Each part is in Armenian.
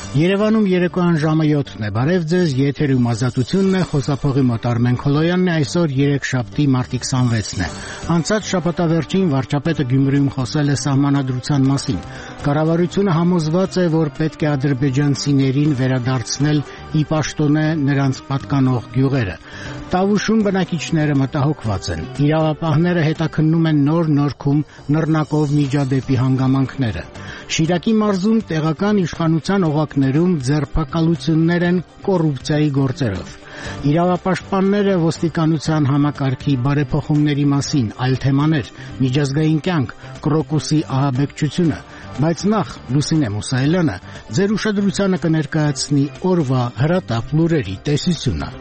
Երևանում երեկոյան ժամը 7-ն է, բարև ձեզ, եթերում ազատությունն է, խոսափողի մոտ Արմեն Քոլոյանն է, այսօր երեքշաբթի մարտի 26-ն է։ Անցած շաբաթավերջին վարչապետը Գյումրիում խոսել է սահմանադրության մասին։ Կառավարությունը համոզված է, որ պետք է ադրբեջանցիներին վերադարձնել ի պաշտոնե նրանց պատկանող գյուղերը։ Տավուշում բնակիչները մտահոգված են։ Իրավապահները հետաքննում են նոր Նորքում նռնակով միջադեպի հանգամանքները։ Շիրակի մարզում տեղական իշխանության օղակներում ձերբակալություններ են կոռուպցիայի գործերով։ Իրավապաշտպանները ոստիկանության համակարգի բարեփոխումների մասին, այլ թեմաներ, միջազգային կյանք, Կրոկուսի ահաբեկչությունը, բայց նախ Լուսինե Մուսայելյանը ձեր ուշադրությանը կներկայացնի օրվա հրատապ լուրերի տեսությունը։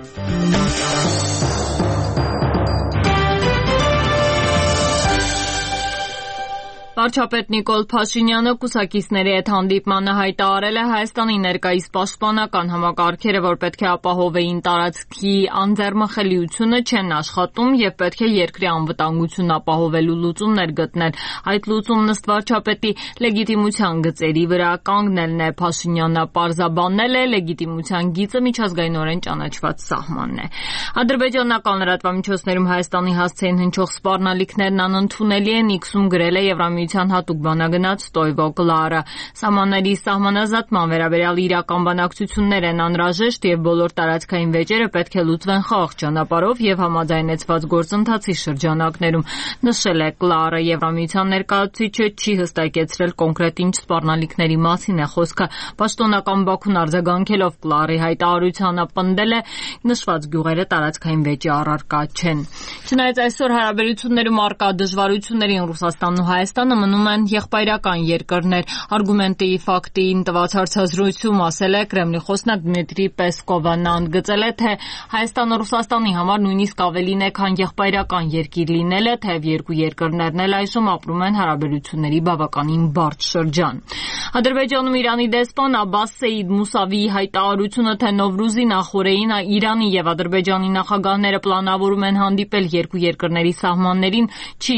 Վարչապետ Նիկոլ Փաշինյանը կուսակիցների հետ հանդիպմանը հայտարարել է Հայաստանի ներկայիս պաշտպանական համակարգերը, որ պետք է ապահովեին տարածքի անձեռմխելիությունը, չեն աշխատում եւ պետք է երկրի անվտանգությունն ապահովելու լուծումներ գտնել։ Այդ լուծումն ըստ վարչապետի լեգիտիմության գծերի վրա կանգնելն է։ Փաշինյանը պարզաբանել է լեգիտիմության գիծը միջազգայինորեն ճանաչված սահմանն է։ Ադրբեջանական լրատվամիջոցներում Հայաստանի հասցեին հնչող սպառնալիքներն անընդունելի են, X-ում գրել է Եվրամիության հատուկ բանագնաց Ստոյվո Կլարը։ Սահմանների սահմանազատման վերաբերյալ իրական բանակցություններ են անհրաժեշտ եւ բոլոր տարածքային վեճերը պետք է լուծվեն խաղաղ ճանապարհով եւ համաձայնեցված գործընթացի շրջանակներում, նշել է Կլարը։ Եվրամիության ներկայացուցիչը չի հստակեցրել կոնկրետ ինչ սպառնալիքների մասին է խոսքը։ Պաշտոնական Բաքուն արձագանքելով Կլարի հայտարարությանը պնդել է նշված գյուղերը տարածքային վեճի առարկա չեն։ Չնայած այսօր հարաբերություններում առկա դժվարություններին Ռուսաստանն ու Հայաստանը մնում են եղբայրական երկրներ։ Արգումենտի ֆակտին տված հարցազրույցում ասել է Կրեմլի խոսնակ Դմիտրի Պեսկովը։ Նա ընդգծել է, թե Հայաստանը Ռուսաստանի համար նույնիսկ ավելին է, քան եղբայրական երկիր լինելը, թեև երկու երկրներն էլ այժմ ապրում են հարաբերությունների բավականին բարդ շրջան։ Ադրբեջանում Իրանի դեսպան Աբբաս Սեյիդ Մուսավիի հայտարարությունը, թե Նովրուզի նախօրեին Իրանի եւ Ադրբեջանի նախագահները պլանավորում են հանդիպել երկու երկրների սահմաններին, չի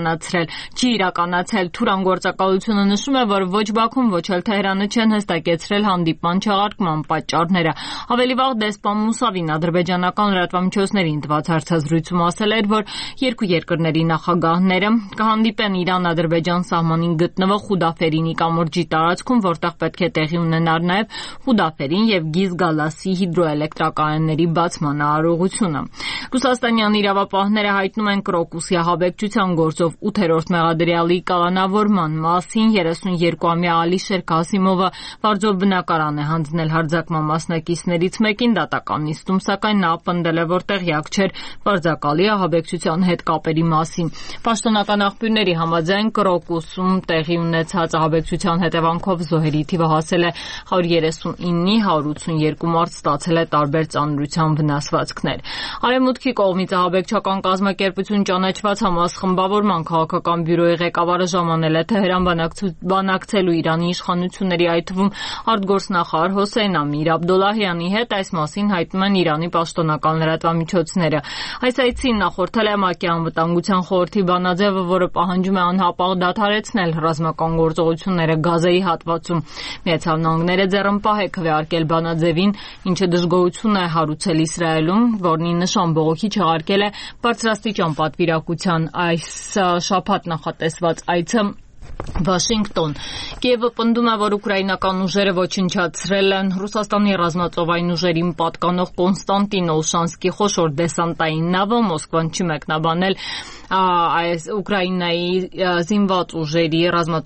իրականացել։ Թուրան գործակալությունը նշում է, որ ոչ Բաքուն, ոչ էլ Թեհրանը չեն հստակեցրել հանդիպման չեղարկման պատճառները։ Ավելի վաղ դեսպան Մուսավին ադրբեջանական լրատվամիջոցներին տված հարցազրույցում ասել էր, որ երկու երկրների նախագահները կհանդիպեն Իրան-Ադրբեջան սահմանին գտնվող Խուդաֆերինի կամուրջի տարածքում, որտեղ պետք է տեղի ունենար նաև Խուդաֆերին եւ Գիզգալասի հիդրոէլեկտրակայանների բացման արարողությունը։ Ռուսաստանյան իրավապահները հայտնում են Կրոկուսի ահաբեկչության գործով 8-րդ մեղադրյալի կալանավորման մասին։ 32-ամյա Ալիշեր Կասիմովը վարձով բնակարան է հանձնել հարձակման մասնակիցներից մեկին դատական նիստում, սակայն նա պնդել է, որ տեղյակ չէր վարձակալի ահաբեկչության հետ կապերի մասին։ Պաշտոնական աղբյուրների համաձայն Կրոկուսում տեղի ունեցած ահաբեկչության հետևանքով զոհերի թիվը հասել է 139-ի, 182 մարդ ստացել է տարբեր ծանրության վնասվածքներ։ Արևմուտքի կողմից ահաբեկչական կազմակերպություն ճանաչված Համաս խմբավորման քաղաքական բյուրոյի ղեկավարը ժամանել է Թեհրան բանակցելու Իրանի իշխանությունների, այդ թվում արտգործնախարար Հոսեյն Ամիր Աբդոլլահյանի հետ։ Այս մասին հայտնում են Իրանի պաշտոնական լրատվամիջոցները։ Այս այցին նախորդել է ՄԱԿ-ի անվտանգության խորհրդի բանաձևը, որը պահանջում է անհապաղ դադարեցնել ռազմական գործողությունները Գազայի հատվածում։ Միացյալ Նահանգները ձեռնպահ է քվեարկել բանաձևին, ինչը դժգոհություն է հարուցել Իսրայելում, որն ի նշան բողոքի չեղարկել է բարձրաստիճան պատվիրակության այս շաբաթ նախատեսված այցը Վաշինգտոն։ Կիևը պնդում է, որ ուկրաինական ուժերը ոչնչացրել են Ռուսաստանի ռազմածովային ուժերին պատկանող Կոնստանտին Օլշանսկի խոշոր դեսանտային նավը։ Մոսկվան չի մեկնաբանել Ուկրաինայի զինված ուժերի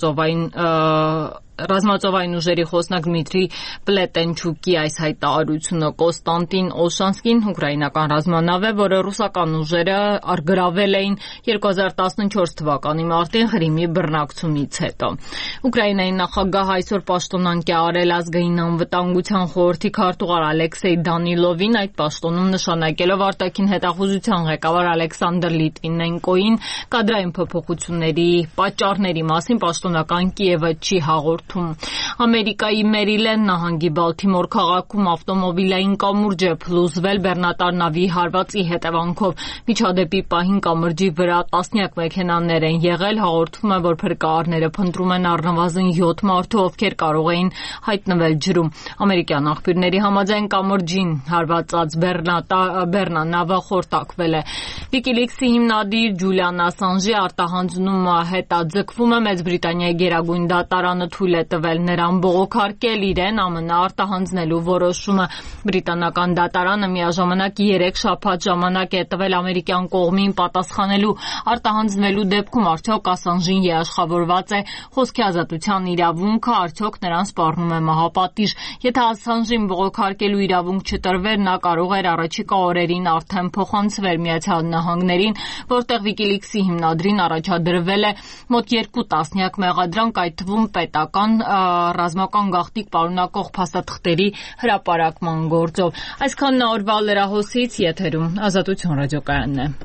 ռազմածովային ուժերի խոսնակ Դմիտրի Պլետենչուկի այս հայտարարությունը։ Կոնստանտին Օլշանսկին ուկրաինական ռազմանավ է, որը ռուսական ուժերը գրավել էին 2014 թվականի մարտին Ղրիմի բռնակցումից հետո։ Ուկրաինայի նախագահ այսօր պաշտոնանկ է արել ազգային անվտանգության խորհրդի քարտուղար Ալեքսեյ Դանիլովին, այդ պաշտոնում նշանակելով արտաքին հետախուզության ղեկավար Ալեքսանդր Լիտվինենկոին։ Կադրային փոփոխությունների պատճառների մասին պաշտոնական Կիևը չի հաղորդում, հաղորդում։ Ամերիկայի Մերիլենդ նահանգի Բալթիմոր քաղաքում ավտոմոբիլային կամուրջ է փլուզվել բեռնատար նավի հարվածի հետևանքով։ Միջադեպի պահին կամրջի վրա տասնյակ մեքենաներ են եղել, հաղորդվում է, որ փրկարարները փնտրում են առնվազն 7 մարդու, ովքեր կարող էին հայտնվել ջրում։ Ամերիկյան աղբյուրների համաձայն կամրջին հարվածած բեռնանավը խորտակվել է։ WikiLeaks-ի հիմնադիր Ջուլիան Ասանժի արտահանձնումը հետաձգվում է։ Մեծ Բրիտանիայի գերագույն դատարանը թույլ է տվել նրան բողոքարկել իրեն ԱՄՆ արտահանձնելու որոշումը։ Բրիտանական դատարանը միաժամանակ 3 շաբաթ ժամանակ է տվել ամերիկյան կողմին պատասխանելու։ Արտահանձնվելու դեպքում արդյոք Ասանժին երաշխավորված է խոսքի ազատության իրավունքը, արդյոք նրան սպառնում է մահապատիժ։ Եթե Ասանժին բողոքարկելու իրավունք չտրվեր, նա կարող էր առաջիկա օրերին արդեն փոխանցվել Միացյալ Նահանգներին, որտեղ WikiLeaks-ի հիմնադրին առաջադրվել է մոտ 2 տասնյակ մեղադրանք, այդ թվում պետական ռազմական գաղտնիք պարունակող փաստաթղթերի հրապարակման գործով։ Այսքանն է օրվա լրահոսից, եթերում Ազատություն ռադիոկայանն է։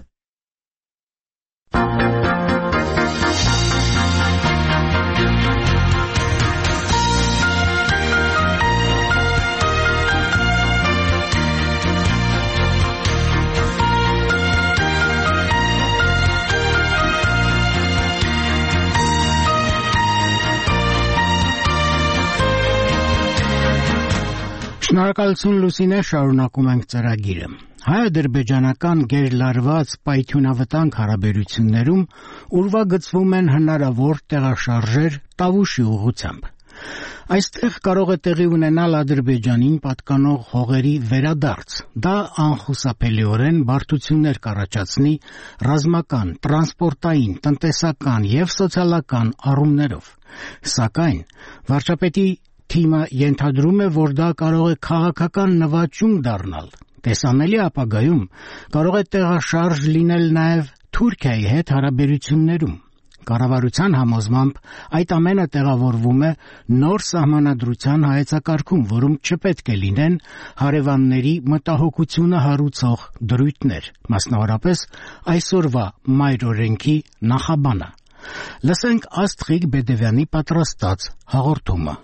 Շնորհակալություն Լուսինե, շարունակում ենք ծրագիրը։ Հայ-ադրբեջանական գերլարված պայթյունավտանգ հարաբերություններում ուրվագծվում են հնարավոր տեղաշարժեր Տավուշի ուղղությամբ։ Այստեղ կարող է տեղի ունենալ Ադրբեջանին պատկանող հողերի վերադարձ։ Դա անխուսափելիորեն բարդություններ կառաջացնի ռազմական, տրանսպորտային, տնտեսական և սոցիալական առումներով։ Սակայն վարչապետի թիմը ենթադրում է, որ դա կարող է քաղաքական նվաճում դառնալ։ Տեսանելի ապագայում կարող է տեղաշարժ լինել նաև Թուրքիայի հետ հարաբերություններում։ Կառավարության համոզմամբ այդ ամենը տեղավորվում է նոր սահմանադրության հայեցակարգում, որում չպետք է լինեն հարևանների մտահոգությունը հարուցող դրույթներ, մասնավորապես այսօրվա մայր օրենքի նախաբանը։ Լսենք Աստղիկ Բեդևյանի պատրաստած հաղորդումը։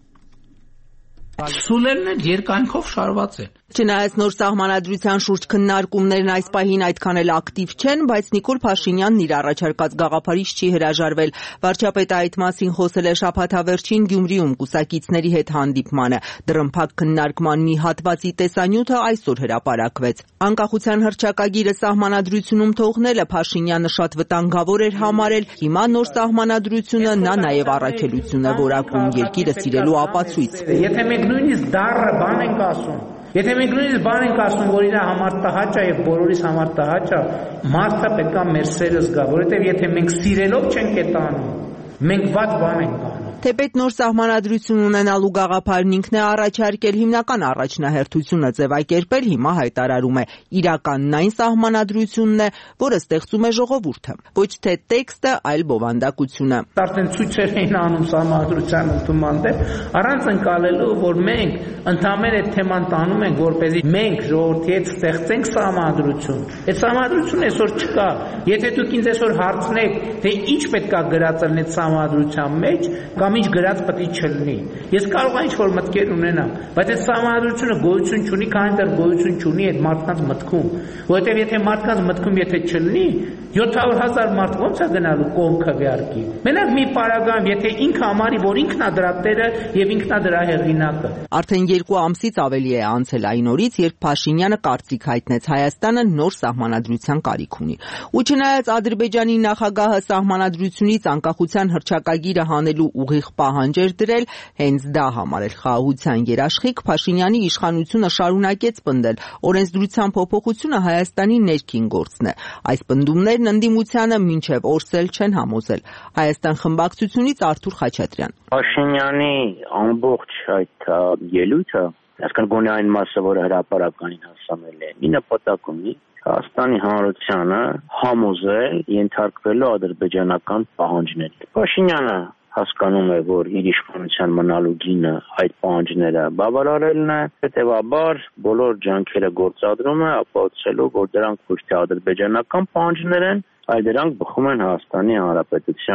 Սուլերն են երկայնքով շարված են։ Չնայած նոր սահմանադրության շուրջ քննարկումներն այս պահին այդքան էլ ակտիվ չեն, բայց Նիկոլ Փաշինյանն իր առաջարկած գաղափարից չի հրաժարվել։ Վարչապետը այդ մասին խոսել է շաբաթավերջին Գյումրիում կուսակիցների հետ հանդիպմանը։ Դռնփակ քննարկման մի հատվածի տեսանյութը այսօր հրապարակվեց։ Անկախության հռչակագիրը սահմանադրությունում թողնելը Փաշինյանը շատ վտանգավոր էր համարել։ Հիմա նոր սահմանադրությունը նա նաև առաքելություն է որակում երկիրը սիրելու ապացույց։ Եթե մենք նույնիսկ դառը բան ենք ասում, եթե մենք նույնիսկ բան ենք ասում, որ իր համար տհաճ է եւ բոլորիս համար տհաճ է, մարդը պետք է մեր սերը զգա, որովհետեւ եթե մենք սիրելով չենք այդ անում, մենք վատ բան ենք անում։ Թեպետ նոր սահմանադրություն ունենալու գաղափարն ինքն է առաջարկել, հիմնական առաջնահերթությունը ձևակերպել, հիմա հայտարարում է իրականն այն սահմանադրությունն է, որը ստեղծում է ժողովուրդը, ոչ թե տեքստը, այլ բովանդակությունը։ Արդեն ցույցեր էին անում սահմանադրության ընդունման դեմ, առանց ընկալելու, որ մենք ընդհանրապես այդ թեման տանում ենք, որպեսզի մենք ժողովրդի հետ ստեղծենք սահմանադրություն։ Այդ սահմանադրությունը այսօր չկա։ Եթե դուք ինձ այսօր հարցնեք, թե ինչ պետք է գրածել այդ սահմանադրության մեջ, կամ ինչ գրած պետք է չլինի։ Ես կարող եմ ինչ-որ մտքեր ունենամ, բայց այդ սահմանադրությունը գոյություն չունի, քանի դեռ գոյություն չունի այդ մարդկանց մտքում, որովհետև եթե մարդկանց մտքում եթե չլինի, 700,000 մարդ ո՞նց է գնալու կողմ քվեարկի։ Մենակ մի պարագայում, եթե ինքը համարի, որ ինքն է դրա տերը եւ ինքն է դրա հեղինակը։ Արդեն 2 ամսից ավելի է անցել այն օրից, երբ Փաշինյանը կարծիք հայտնեց Հայաստանը նոր սահմանադրության կարիք ունի։ Ու չնայած Ադրբեջանի նախագահը սահմանադրությունից անկախության հռչակագիրը հանելու ուղիղ պահանջ էր դրել, հենց դա համարել խաղաղության երաշխիք, Փաշինյանի իշխանությունը շարունակեց պնդել օրենսդրության փոփոխությունը Հայաստանի ներքին գործն է։ Այս պնդումներն ընդդիմությանը մինչև օրսել չեն համոզել։ Հայաստան խմբակցությունից Արթուր Խաչատրյան։ Փաշինյանի ամբողջ այդ ելույթը, այսինքն գոնե այն մասը, որը հրապարականին հասանել է, մի նպատակ ունի Հայաստանի Հանրությանը համոզել ենթարկվելու ադրբեջանական պահանջների։ Փաշինյանը հասկանում է, որ իր իշխանության մնալու գինը այդ պահանջները բավարարելն է, հետևաբար բոլոր ջանքերը գործադրում է ապացուցելու, որ դրանք ոչ թե ադրբեջանական պահանջներ են, այլ դրանք բխում են Հայաստանի Հանրապետության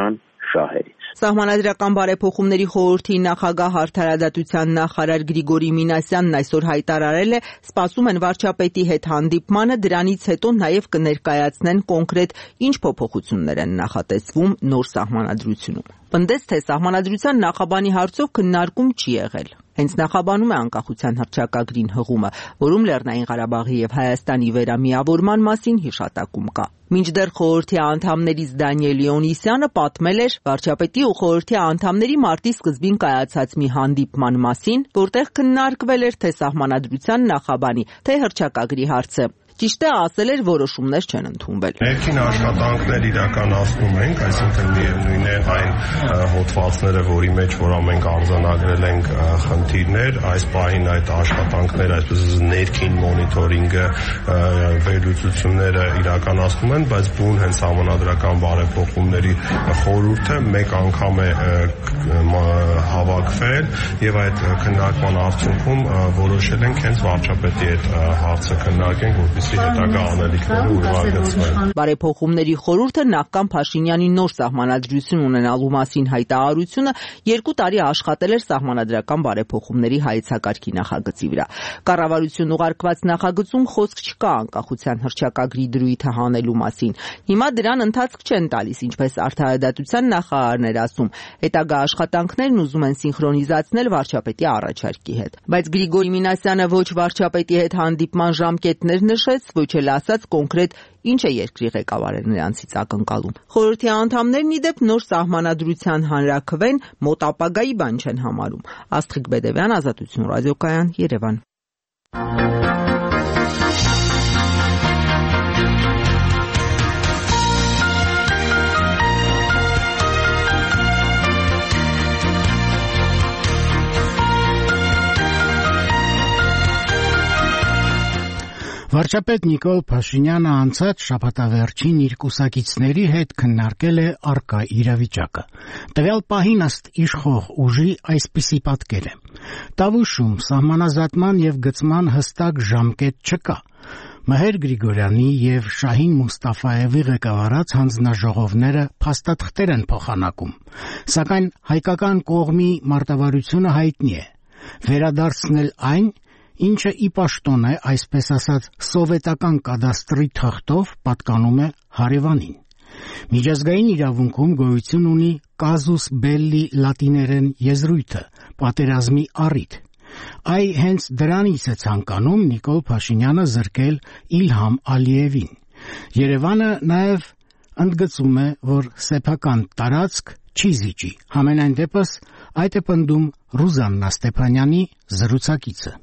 շահերից։ Սահմանադրական բարեփոխումների խորհրդի նախագահ արդարադատության նախարար Գրիգորի Մինասյանն այսօր հայտարարել է, սպասում են վարչապետի հետ հանդիպմանը, դրանից հետո նաև կներկայացնեն կոնկրետ ինչ փոփոխություններ են նախատեսվում նոր սահմանադրությունում։ Պնդեց, թե սահմանադրության նախաբանի հարցով քննարկում չի եղել։ Հենց նախաբանում է անկախության հռչակագրին հղումը, որում Լեռնային Ղարաբաղի եւ Հայաստանի վերամիավորման մասին հիշատակում կա։ Մինչդեռ խորհրդի անդամներից Դանիել Լեոնիսյանը պատմել էր վարչապետի ու խորհրդի անդամների մարտի սկզբին կայացած մի հանդիպման մասին, որտեղ քննարկվել էր թե սահմանադրության նախաբանի, թե հռչակագրի հարցը։ Ճիշտ է, ասել էր, որոշումներ չեն ընդունվել։ Ներքին աշխատանքներ իրականացնում ենք, այսինքն միևնույն է այն հոդվածները, որի մեջ որ մենք արձանագրել ենք խնդիրներ, այս պահին այդ աշխատանքները, այսպես ներքին մոնիտորինգը, վերլուծությունները իրականացնում են, բայց բուն հենց համանadrական բարեփոխումների խորհուրդը մեկ անգամ է հավաքվել եւ այդ քննարկման արդյունքում որոշել ենք հենց վարչապետի հետ հարցը քննարկենք, որպեսզի հետագա անելիքները ուրվագծվեն։ Բարեփոխումների խորհուրդը նախքան Փաշինյանի նոր սահմանադրություն ունենալու մասին հայտարարությունը 2 տարի աշխատել էր սահմանադրական բարեփոխումների հայեցակարգի նախագծի վրա։ Կառավարություն ուղարկված նախագծում խոսք չկա անկախության հռչակագրի դրույթը հանելու մասին։ Հիմա դրան ընթացք չեն տալիս, ինչպես արդարադատության նախարարն էր ասում։ Հետագա աշխատանքներն ուզում են սինխրոնիզացնել վարչապետի առաջարկի հետ։ Բայց Գրիգորի Մինասյանը ոչ վարչապետի հետ հանդիպման ժամկետներ նշեց, ոչ էլ ասաց կոնկրետ ինչ է երկրի ղեկավարը նրանցից ակնկալում։ Խորհրդի անդամներն ի դեպ նոր սահմանադրության հանրաքվեն մոտ ապագայի բան չեն համարում։ Աստղիկ Բեդևյան, Ազատություն ռադիոկայան, Երևան։ Վարչապետ Նիկոլ Փաշինյանը անցած շաբաթավերջին իր կուսակիցների հետ քննարկել է առկա իրավիճակը։ Տվյալ պահին ըստ իշխող ուժի այսպիսի պատկեր է. Տավուշում սահմանազատման եւ գծման հստակ ժամկետ չկա։ Մհեր Գրիգորյանի եւ Շահին Մուստաֆաևի ղեկավարած հանձնաժողովները փաստաթղթեր են փոխանակում, սակայն հայկական կողմի մարտավարությունը հայտնի է։ Վերադարձնել այն, ինչը ի պաշտոն է, այսպես ասած, սովետական կադաստրի թղթով պատկանում է հարևանին։ Միջազգային իրավունքում գոյություն ունի կազուս բելլի լատիներեն եզրույթը, պատերազմի առիթ։ Այ հենց դրանից է ցանկանում Նիկոլ Փաշինյանը զրկել Իլհամ Ալիևին։ Երևանը նաև ընդգծում է, որ սեփական տարածք չի զիջի։ Համենայն դեպս այդ է պնդում Ռուզաննա Ստեփանյանի զրուցակիցը։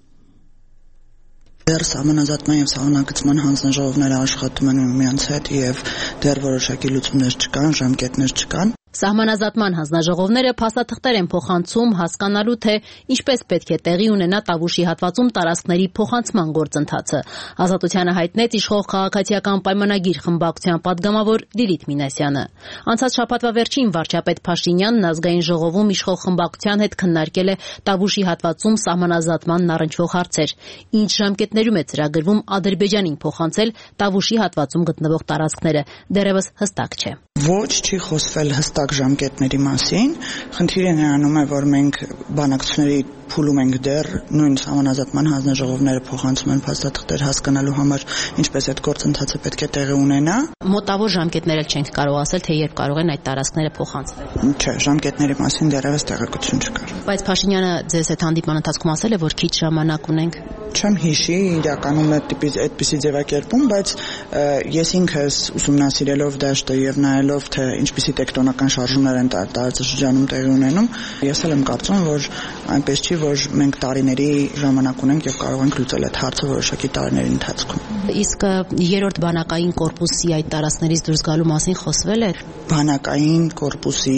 Դեռ սահմանազատման եւ սահմանագծման հանձնաժողովները աշխատում են միմյանց հետ եւ դեռ որոշակի լուծումներ չկան, ժամկետներ չկան։ Սահմանազատման հանձնաժողովները փաստաթղթեր են փոխանցում հասկանալու, թե ինչպես պետք է տեղի ունենա Տավուշի հատվածում տարածքների փոխանցման գործընթացը։ Ազատությանը հայտնեց իշխող քաղաքացիական պայմանագիր խմբակցության падգամավոր Լիլիթ Մինասյանը։ Անցած շաբաթվա վերջին վարչապետ Փաշինյանն ազգային ժողովում իշխող խմբակցության հետ քննարկել է Տավուշի հատվածում սահմանազատմանն առնչվող հարցեր։ Ինչ ժամկետներում է ծրագրվում Ադրբեջանին փոխանցել Տավուշի հատվածում գտնվող տարածքները, դեռևս հստակ չէ։ Ոչ, չի խոսվել հստակ ժամկետների մասին։ Խնդիրը նրանում է, որ մենք բանակցությունների փուլում ենք դեռ, նույն սահմանազատման հանձնաժողովները փոխանցում են փաստաթղթեր հասկանալու համար, ինչպես այդ գործընթացը պետք է տեղի ունենա։ Մոտավոր ժամկետներ էլ չենք կարող ասել, թե երբ կարող են այդ տարածքները փոխանցվել։ Չէ, ժամկետների մասին դեռևս տեղեկություն չկար։ Բայց Փաշինյանը ձեզ հետ հանդիպման ընթացքում ասել է, որ քիչ ժամանակ ունենք։ Չեմ հիշի իրականում այդպիսի ձևակերպում, բայց ես ինքս ուսումնասիրելով դաշտը եւ նայելով թե ինչպիսի տեկտոնական շարժումներ են տարածաշրջանում տեղի ունենում, ես էլ եմ կարծում, որ այնպես չի, որ մենք տարիների ժամանակ ունենք եւ կարող ենք լուծել այդ հարցը որոշակի տարիների ընթացքում։ Իսկ երրորդ բանակային կորպուսի այդ տարածքներից դուրս գալու մասին խոսվել է։ Բանակային կորպուսի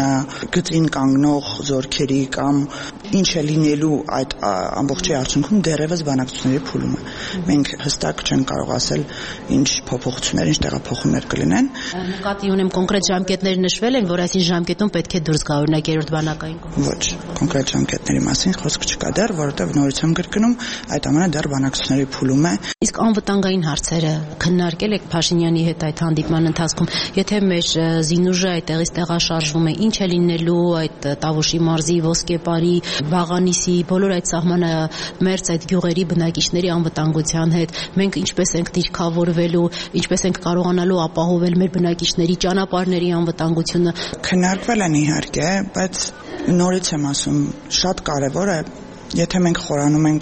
սահմանագծին կանգնող զորքերի կամ ինչ է լինելու այդ ամբողջի արդյունքում դեռ դեռևս բանակցությունների փուլում է։ Մենք հստակ չենք կարող ասել ինչ փոփոխություններ, ինչ տեղափոխումներ կլինեն։ Նկատի ունեմ կոնկրետ ժամկետներ նշվել են, որ այսին ժամկետում պետք է դուրս գա օրինակ երրորդ բանակային կողմից։ Ոչ, կոնկրետ ժամկետների մասին խոսք չկա դեռ, որովհետև նորությամբ կրկնում, այդ ամենը դեռ բանակցությունների փուլում է։ Իսկ անվտանգային հարցերը քննարկել եք Փաշինյանի հետ այդ հանդիպման ընթացքում, եթե մեր զինուժը այդտեղից տեղաշարժվում է, ինչ է լինելու այդ Տավուշի մարզի, Ոսկեպարի, Վաղանիսի, բոլոր այդ սահմանամերձ այդ գյուղերի բնակիչների անվտանգության հետ, մենք ինչպես ենք դիրքավորվելու, ինչպես ենք կարողանալու ապահովել մեր բնակիչների ճանապարհների անվտանգությունը։ Քննարկվել են իհարկե, բայց նորից եմ ասում, շատ կարևոր է, եթե մենք խորանում ենք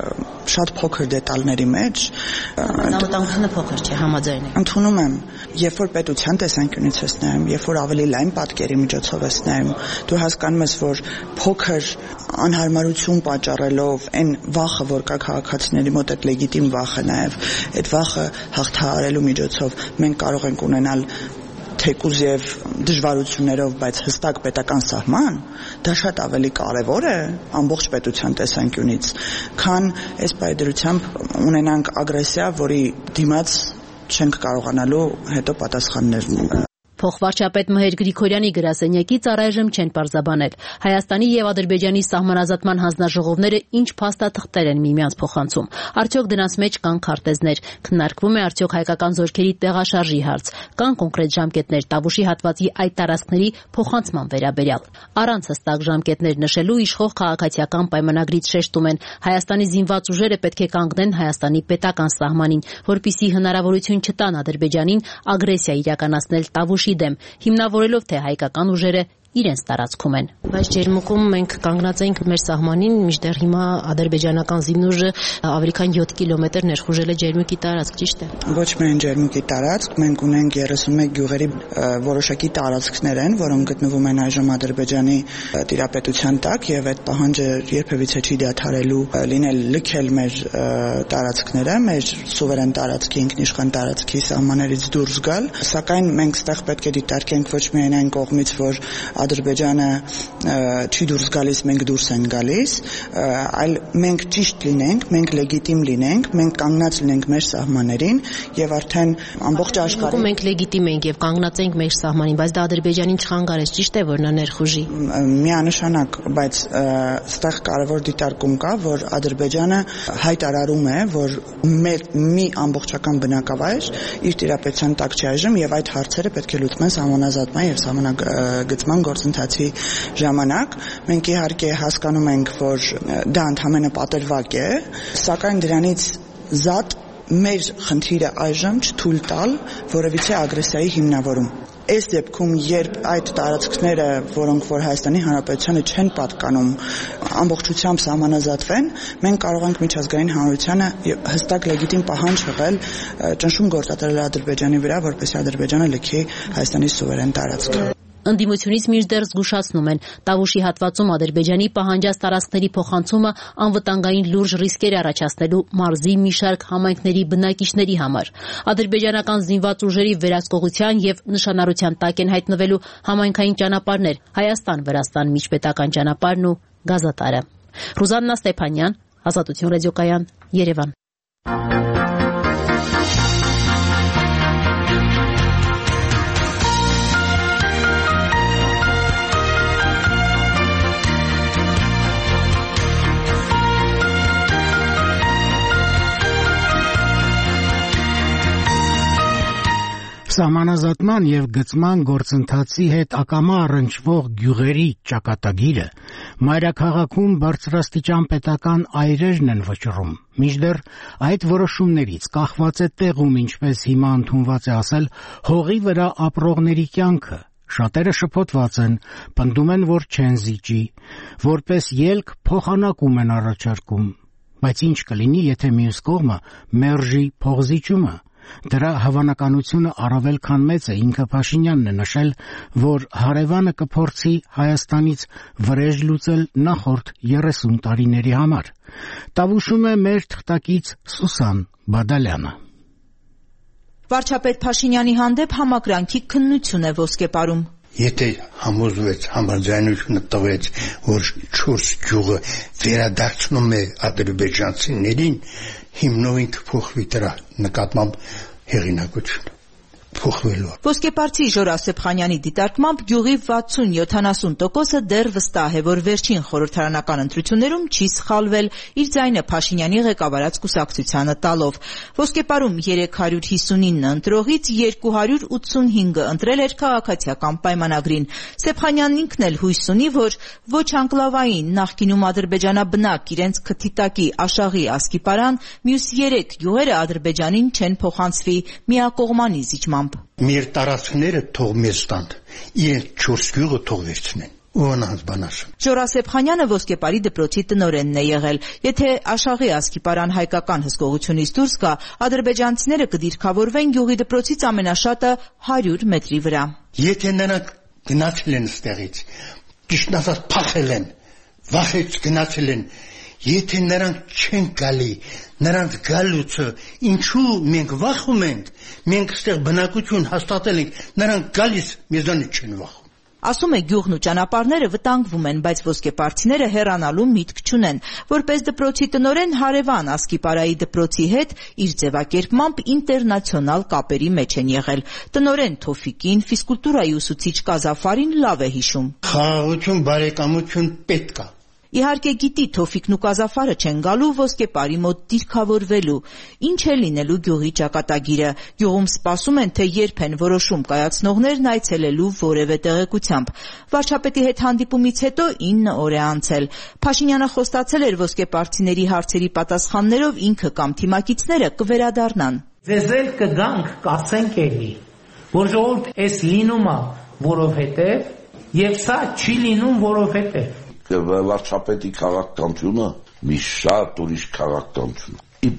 շատ փոքր դետալների մեջ, անվտանգությունը փոքր չէ, համաձայն եմ։ Ընդունում եմ, երբ որ պետության տեսանկյունից ես նայում, երբ որ ավելի լայն պատկերի միջոցով ես նայում, դու հասկանում ես, որ փոքր անհարմարություն պատճառելով այն վախը, որ կա քաղաքացիների մոտ, այդ լեգիտիմ վախը նաև, այդ վախը հաղթահարելու միջոցով մենք կարող ենք ունենալ թեկուզ եւ դժվարություններով, բայց հստակ պետական սահման, դա շատ ավելի կարևոր է ամբողջ պետության տեսանկյունից, քան այս պայդրությամբ ունենանք ագրեսիա, որի դիմաց չենք կարողանալու հետո պատասխաններ Փոխվարչապետ Մհեր Գրիգորյանի գրասենյակից առայժմ չեն պարզաբանել Հայաստանի եւ Ադրբեջանի սահմանազատման հանձնաժողովները ինչ փաստաթղթեր են միմյանց փոխանցում։ Արդյոք դրանց մեջ կան քարտեզներ, քննարկվում է արդյոք հայկական զորքերի տեղաշարժի հարց, կան կոնկրետ ժամկետներ Տավուշի հատվածի այդ տարածքների փոխանցման վերաբերյալ։ Առանց հստակ ժամկետներ նշելու իշխող քաղաքացիական պայմանագրից շեշտում են Հայաստանի զինված ուժերը պետք է կանգնեն Հայաստանի պետական սահմանին, որպիսի հնարավորություն չտան Ադրբեջանին ագրեսիա իրականացնել Տավուշի դեմ, հիմնավորելով թե հայկական ուժերը իրենց տարածքում են։ Բայց Ջերմուկում մենք կանգնած ենք մեր սահմանին, մինչդեռ հիմա ադրբեջանական զինուժը ավելի քան 7 կիլոմետր ներխուժել է Ջերմուկի տարածք, ճիշտ է։ Ոչ միայն Ջերմուկի տարածք, մենք ունենք 31 գյուղերի որոշակի տարածքներ են, որոնք գտնվում են այժմ Ադրբեջանի տիրապետության տակ, եւ այդ պահանջը երբևիցե չի դադարելու լինել լքել մեր տարածքները, մեր սուվերեն տարածքի, ինքնիշխան տարածքի սահմաններից դուրս գալ, սակայն մենք ստեղ պետք է դիտարկենք ոչ միայն այն կողմից, որ Ադրբեջանը չի դուրս գալիս, մենք դուրս են գալիս, այլ մենք ճիշտ լինենք, մենք լեգիտիմ լինենք, մենք կանգնած լինենք մեր սահմաններին եւ արդեն ամբողջ աշխարհում մենք լեգիտիմ ենք եւ կանգնած ենք մեր սահմանին, բայց դա Ադրբեջանին չխանգարեց, ճիշտ է, որ նա ներխուժի։ Միանշանակ, բայց այստեղ կարևոր դիտարկում կա, որ Ադրբեջանը հայտարարում է, որ մեր մի ամբողջական բնակավայր իր տիրապետության տակ չի այժմ եւ այդ հարցերը պետք է լուծվեն սահմանազատման եւ սահմանագծման գործընթացի ժամանակ։ Մենք իհարկե հասկանում ենք, որ դա ընդհանրապես պատերվակ է, սակայն դրանից զատ մեր խնդիրը այժմ չթույլ տալ որևիցե ագրեսիայի հիմնավորում։ Այս դեպքում, երբ այդ տարածքները, որոնք որ Հայաստանի Հանրապետությանը չեն պատկանում, ամբողջությամբ սահմանազատվեն, մենք կարող ենք միջազգային հանրությանը հստակ լեգիտիմ պահանջ հղել ճնշում գործադրել Ադրբեջանի վրա, որպեսզի Ադրբեջանը լքի Հայաստանի սուվերեն տարածքը։ Ընդդիմությունից մինչդեռ զգուշացնում են Տավուշի հատվածում Ադրբեջանի պահանջած տարածքների փոխանցումը անվտանգային լուրջ ռիսկեր առաջացնելու մարզի մի շարք համայնքների բնակիչների համար։ Ադրբեջանական զինված ուժերի վերահսկողության եւ նշանառության տակ են հայտնվելու համայնքային ճանապարհներ Հայաստան-Վրաստան միջպետական ճանապարհն ու գազատարը։ Ռուզաննա Ստեփանյան, Ազատություն ռադիոկայան, Երևան։ Սահմանազատման եւ գծման գործընթացի հետ ակամա առնչվող գյուղերի ճակատագիրը մայրաքաղաքում բարձրաստիճան պետական այրերն են վճռում։ Մինչդեռ այդ որոշումներից կախված է տեղում, ինչպես հիմա ընդունված է ասել, հողի վրա ապրողների կյանքը։ Շատերը շփոթված են, պնդում են, որ չեն զիջի, որպես ելք փոխանակում են առաջարկում։ Բայց ինչ կլինի, եթե մյուս կողմը մերժի փողզիջումը։ Դրա հավանականությունը առավել քան մեծ է, ինքը Փաշինյանն է նշել, որ հարևանը կփորձի Հայաստանից վրեժ լուծել նախորդ 30 տարիների համար։ Տավուշում է մեր թղթակից Սուսան Բադալյանը։ Վարչապետ Փաշինյանի հանդեպ համակրանքի քննություն է Ոսկեպարում։ Եթե համոզվեց, համաձայնությունը տվեց, որ 4 գյուղը վերադարձնում է ադրբեջանցիներին, հիմնով ինքը փոխվի դրա նկատմամբ հեղինակությունը փոխվելու։ Ոսկեպարցի Ժորա Սեփխանյանի դիտարկմամբ գյուղի 60-70%-ը դեռ վստահ է, որ վերջին խորհրդարանական ընտրություններում չի սխալվել իր ձայնը Փաշինյանի ղեկավարած կուսակցությանը տալով։ Ոսկեպարում 359 ընտրողից 285-ը ընտրել էր քաղաքացիական պայմանագրին։ Սեփխանյանն ինքն էլ հույս ունի, որ ոչ անկլավային նախկինում ադրբեջանաբնակ իրենց քթիտակի Աշաղի Ասկիպարան, մյուս 3 գյուղերը Ադրբեջանին չեն փոխանցվի միակողմանի զիջմամբ։ Մեր տարածքները թող մեզ տան, իրենք 4 գյուղը թող վերցնեն։ Ուանանց բանասում։ Ժորա Սեփխանյանը Ոսկեպարի դպրոցի տնօրենն է եղել։ Եթե Աշաղի Ասկիպարան հայկական հսկողությունից դուրս գա, ադրբեջանցիները կդիրքավորվեն գյուղի դպրոցից ամենաշատը 100 մետրի վրա։ Եթե նրանք գնացել են ստեղից, ճիշտ ասած փախել են, վախից գնացել են, եթե նրանք չեն գալի, նրանց գալուցը ինչու մենք վախում ենք, մենք ստեղ բնակություն հաստատել ենք, նրանք գալիս մեզանից չեն վախում։ Ասում է գյուղն ու ճանապարհները վտանգվում են, բայց ոսկեպարցիները հեռանալու միտք չունեն։ Որպես դպրոցի տնօրեն հարևան Ասկիպարայի դպրոցի հետ իր ձևակերպմամբ ինտերնացիոնալ կապերի մեջ են եղել։ Տնօրեն Թոֆիկին, ֆիզկուլտուրայի ուսուցիչ Կազաֆարին լավ է հիշում։ Խաղաղություն, բարեկամություն պետք է։ Իհարկե գիտի Թոֆիկն ու Կազաֆարը չեն գալու Ոսկեպարի մոտ դիրքավորվելու։ Ինչ է լինելու գյուղի ճակատագիրը։ Գյուղում սպասում են, թե երբ են որոշում կայացնողներն այցելելու որևէ տեղեկությամբ։ Վարչապետի հետ հանդիպումից հետո 9 օր է անցել։ Փաշինյանը խոստացել էր ոսկեպարցիների հարցերի պատասխաններով ինքը կամ թիմակիցները կվերադառնան։ Ձեզ էլ կգանք, կասենք էլի, որ ժողովուրդ էս լինում է, որովհետև եւ սա չի լինում, որովհետև վարչապետի քաղաքականությունը մի շատ ուրիշ քաղաքականություն։ Իմ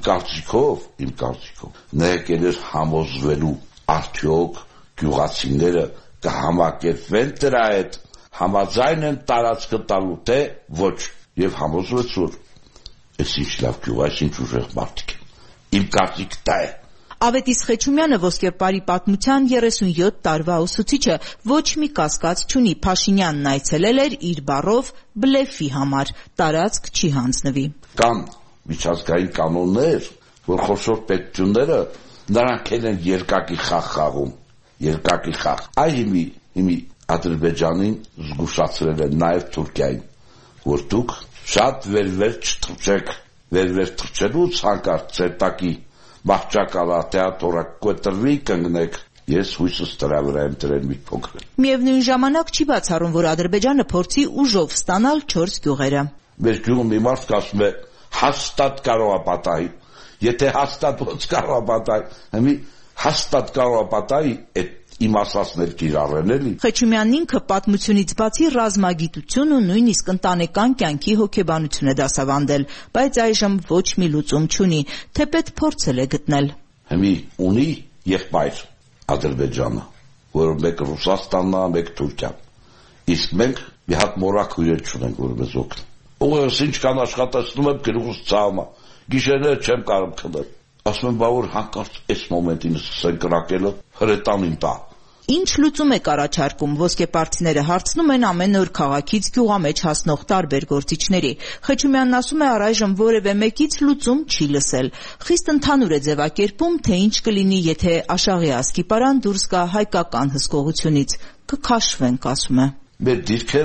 կարծիքով նա եկել էր համոզվելու արդյոք գյուղացիները կհամակերպվեն դրա հետ, համաձայն են տարածքը տալու թե ոչ, եւ համոզվեց որ այս ինչ լավ գյուղ, այս ինչ ուժեղ մարդիկ են։ Իմ կարծիքը դա է։ Ավետիս Խեչումյանը Ոսկեպարի պատմության 37 տարվա ուսուցիչը ոչ մի կասկած չունի, Փաշինյանն այցելել էր իր բառով բլեֆի համար, տարածք չի հանձնվի։ Կան միջազգային կանոններ, որ խոշոր պետությունները նրանք են երկակի խաղ խաղում, երկակի խաղ։ Այ հիմի Ադրբեջանին զգուշացրել են նաև Թուրքիային, որ դուք շատ վեր չթռչեք, վեր թռչելուց հանկարծ ծերտակի մահճակալա թեատորը կոտրվի կանգնեք, ես հույսս դրա վրա եմ դրել մի փոքր։ Միևնույն ժամանակ չի բացառում, որ Ադրբեջանը փորձի ուժով ստանալ 4 գյուղերը։ Մեր գյուղում մի մարդ ասում է հաստատ կարող է պատահի, եթե հաստատ ոնց կարող է պատահի, հիմի հաստատ կարող է պատահի, այդ իմ ասածներ կիրառեն էլի։ Խեչումյանն ինքը պատմությունից բացի ռազմագիտություն ու նույնիսկ ընտանեկան կյանքի հոգեբանություն է դասավանդել, բայց այժմ ոչ մի լուծում չունի, թեպետ փորձել է գտնել։ Հիմի ունի եղբայր Ադրբեջանը, որը մեկ Ռուսաստանն է, մեկ Թուրքիան։ Իսկ մենք մի հատ մորաքույր չունենք, որ մեզ օգնի։ Ուղղակի ինչքան աշխատացնում եմ գլուխս ցավում է, գիշերները չեմ կարող քնել։ Ասում եմ, բա որ հանկարծ այս մոմենտին սկսեն կրակելը հրետանին տա։ Ինչ լուծում եք առաջարկում, ոսկեպարցիները հարցնում են ամեն օր քաղաքից գյուղամեջ հասնող տարբեր գործիչների։ Խեչումյանն ասում է առայժմ որևէ մեկից լուծում չի լսել։ Խիստ ընդհանուր է ձևակերպում, թե ինչ կլինի, եթե Աշաղի Ասկիպարան դուրս գա հայկական հսկողությունից։ Կքաշվենք, ասում է։ Մեր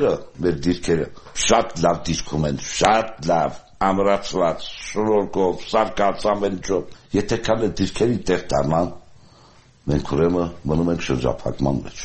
դիրքերը շատ լավ դիրքում են, շատ լավ, ամրացված, շնորհքով, սարկած ամեն ինչով։ Եթե քան այդ դիրքերի տեղ դառնան, մենք ուրեմն մնում ենք շրջափակման մեջ,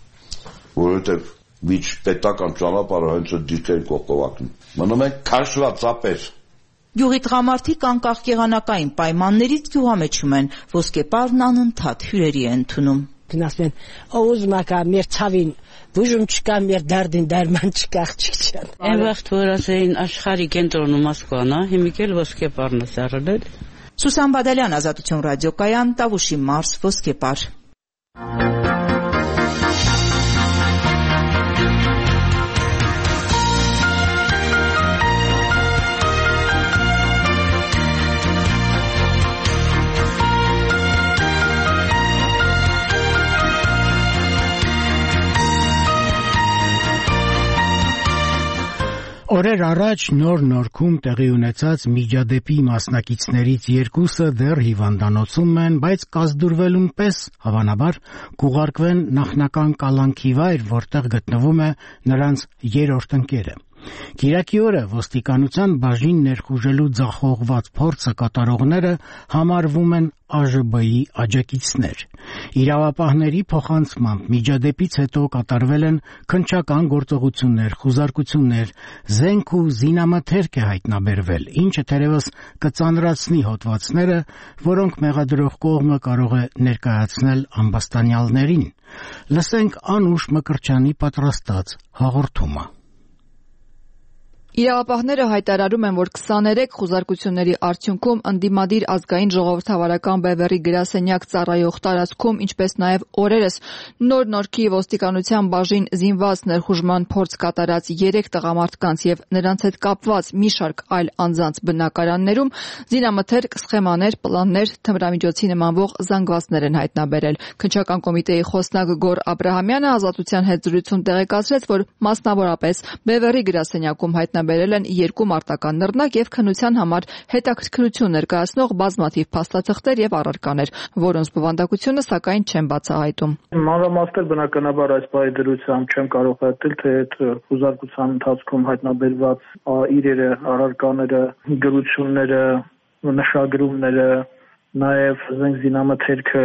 որովհետև միջ պետական ճանապարհը հենց այդ դիրքերի կողքովակն մնում ենք քաշված ծապեր։ Գյուղի տղամարդիկ անկախ եղանակային պայմաններից գյուղամեջում են, ոսկեպարն անընդհատ հյուրերի է ընդունում։ Գնացում են, ուզում ակա մեր ցավին բուժում չկա, մեր դարդին դարման չկա, աղջիկ ջան։ Այն վաղ որ ասեին աշխարհի կենտրոնը Մոսկվան է, հիմա էլ Ոսկեպարն է սարել։ Սուսան Բադալյան, Ազատություն ռադիոկայան, Տավուշի մարզ, Ոսկեպար։ Օրեր առաջ Նոր Նորքում տեղի ունեցած միջադեպի մասնակիցներից երկուսը դեռ հիվանդանոցում են, բայց կազդուրվելուն պես հավանաբար կուղարկվեն նախնական կալանքի վայր, որտեղ գտնվում է նրանց երրորդ ընկերը։ Կիրակի օրը ոստիկանության բաժին ներխուժելու ձախողված փորձը կատարողները համարվում են ԱԺԲ-ի աջակիցներ։ Իրավապահների փոխանցմամբ միջադեպից հետո կատարվել են քննչական գործողություններ, խուզարկություններ, զենք ու զինամթերք է հայտնաբերվել, ինչը թերևս կծանրացնի հոդվածները, որոնք մեղադրող կողմը կարող է ներկայացնել ամբաստանյալներին։ Լսենք Անուշ Մկրտչյանի պատրաստած հաղորդումը։ Իրավապահները հայտարարում են, որ 23 խուզարկությունների արդյունքում ընդդիմադիր ազգային ժողովրդավարական բևեռի գրասենյակ ծառայող տարածքում, ինչպես նաև օրերս Նոր Նորքի ոստիկանության բաժին զինված ներխուժման փորձ կատարած 3 տղամարդկանց եւ նրանց հետ կապված մի շարք այլ անձանց բնակարաններում զինամթերք, սխեմաներ, պլաններ, թմրամիջոցի նմանվող զանգվածներ են հայտնաբերել։ Քննչական կոմիտեի խոսնակ Գոր Աբրահամյանը Ազատության հետ զրույցում տեղեկացրեց, որ մասնավորապես բևեռի գրասենյակում հայտնաբերել են 2 մարտական նռնակ եւ քննության համար հետաքրքրություն ներկայացնող բազմաթիվ փաստաթղթեր եւ առարկաներ, որոնց բովանդակությունը սակայն չեն բացահայտում։ Մանրամասներ բնականաբար այս բայ դրությամբ չեմ կարող հայտնել, թե այդ խուզարկության ընթացքում հայտնաբերված իրերը, առարկաները, գրությունները, նշագրումները, նաև զենք զինամթերքը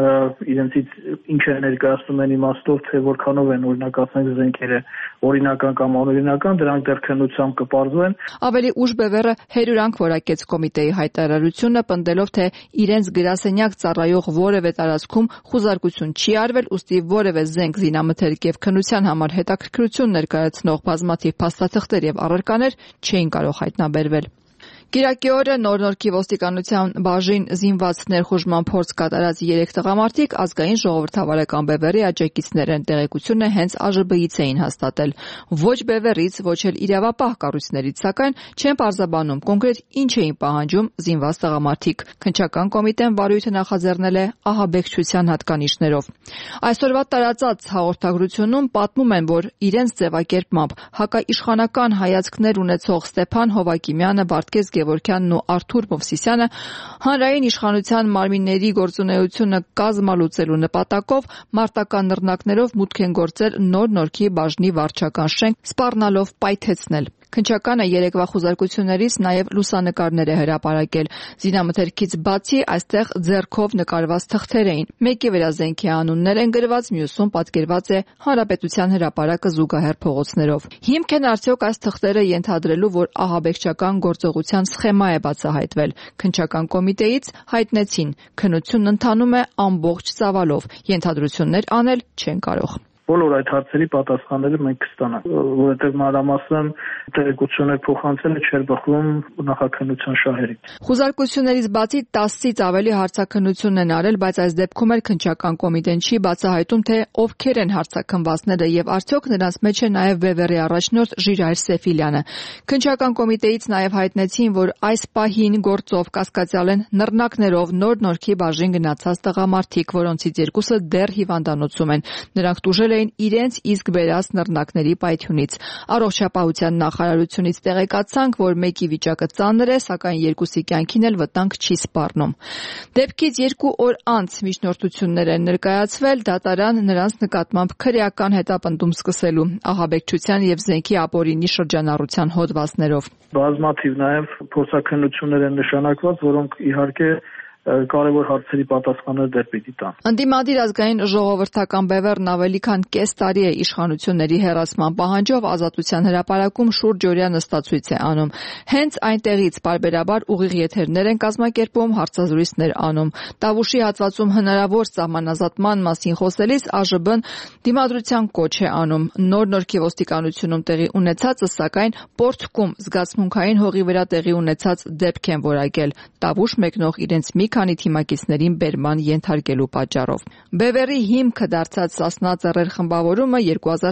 իրենցից ինչ է ներկայացնում են իմաստով, թե որքանով են օրինակ ասենք զենքերը օրինական կամ անօրինական, դրանք դեռ քննությամբ կպարզվեն։ Ավելի ուշ բևեռը հերյուրանք որակեց կոմիտեի հայտարարությունը, պնդելով, թե իրենց գրասենյակ ծառայող որևէ տարածքում խուզարկություն չի արվել, ուստի որևէ զենք զինամթերք եւ քննության համար հետաքրքրություն ներկայացնող բազմաթիվ փաստաթղթեր եւ առարկաներ չէին կարող հայտնաբերվել։ Կիրակի օրը Նոր Նորքի ոստիկանության բաժին զինված ներխուժման փորձ կատարած 3 տղամարդիկ ազգային ժողովրդավարական բևեռի աջակիցներ են, տեղեկությունը հենց ԱԺԲ-ից էին հաստատել։ Ոչ բևեռից, ոչ էլ իրավապահ կառույցներից, սակայն չեն պարզաբանում կոնկրետ ինչ էին պահանջում զինված տղամարդիկ։ Քննչական կոմիտեն վարույթը նախաձեռնել է ահաբեկչության հատկանիշներով։ Այսօրվա տարածած հաղորդագրությունում պատմում են, որ իրենց ձևակերպմամբ հակաիշխանական հայացքներ ունեցող Ստեփան Հովակիմյանը, Վարդգես Գևորգյանն ու Արթուր Մովսիսյանը հանրային իշխանության մարմինների գործունեությունը կազմալուծելու նպատակով մարտական նռնակներով մուտք են գործել Նոր Նորքի բաժնի վարչական շենք, սպառնալով պայթեցնել։ Քննչականը երեկվա խուզարկություններից նաև լուսանկարներ է հրապարակել։ Զինամթերքից բացի այստեղ ձեռքով նկարված թղթեր էին։ Մեկի վրա զենքի անուններ են գրված, մյուսում պատկերված է Հանրապետության հրապարակը զուգահեռ փողոցներով։ Հիմք են արդյոք այս թղթերը ենթադրելու, որ ահաբեկչական գործողության սխեմա է բացահայտվել։ Քննչական կոմիտեից հայտնեցին, քննությունն ընթանում է ամբողջ ծավալով, ենթադրություններ անել չեն կարող։ Բոլոր այդ հարցերի պատասխանները մենք կստանանք, որովհետև մանրամասն տեղեկություններ փոխանցելը չէր բխում նախաքննության շահերից։ Խուզարկություններից բացի 10-ից ավելի հարցաքննություն են արել, բայց այս դեպքում էլ քննչական կոմիտեն չի բացահայտում, թե ովքեր են հարցաքննվածները եւ արդյոք նրանց մեջ է նաեւ Բևեռի առաջնորդ Ժիրայր Սեֆիլյանը։ Քննչական կոմիտեից նաեւ հայտնեցին, որ այս պահին գործով կասկածյալ են նռնակներով Նոր Նորքի բաժին գնացած տղամարդիկ, որոնցից երկուսը դեռ հիվանդանոցում են։ Նրանք տուժել իրենց իսկ բերած նռնակների պայթյունից։ Առողջապահության նախարարությունից տեղեկացանք, որ մեկի վիճակը ծանր է, սակայն երկուսի կյանքին էլ վտանգ չի սպառնում։ Դեպքից 2 օր անց միջնորդություններ են ներկայացվել, դատարան նրանց նկատմամբ քրեական հետապնդում սկսելու ահաբեկչության եւ զենքի ապօրինի շրջանառության հոդվածներով։ Բազմաթիվ նաեւ փորձաքննություններ են նշանակված, որոնք իհարկե կարևոր հարցերի պատասխաններ դեռ պիտի տան։ Ընդդիմադիր ազգային ժողովրդական բևեռն ավելի քան կես տարի է իշխանությունների հեռացման պահանջով Ազատության հրապարակում շուրջօրյա նստացույց է անում։ Հենց այնտեղից պարբերաբար ուղիղ եթերներ են կազմակերպում, հարցազրույցներ անում։ Տավուշի հատվածում հնարավոր սահմանազատման մասին խոսելիս ԱԺԲ-ն դիմադրության կոչ է անում։ Նոր Նորքի ոստիկանությունում տեղի ունեցածը, սակայն պորտկում զգացմունքային հողի վրա տեղի ունեցած դեպք են որակել։ Տավուշ մեկնող իրենց մի քանի թիմակիցներին բերման ենթարկելու պատճառով։ Բևեռի հիմքը դարձած Սասնա Ծռեր խմբավորումը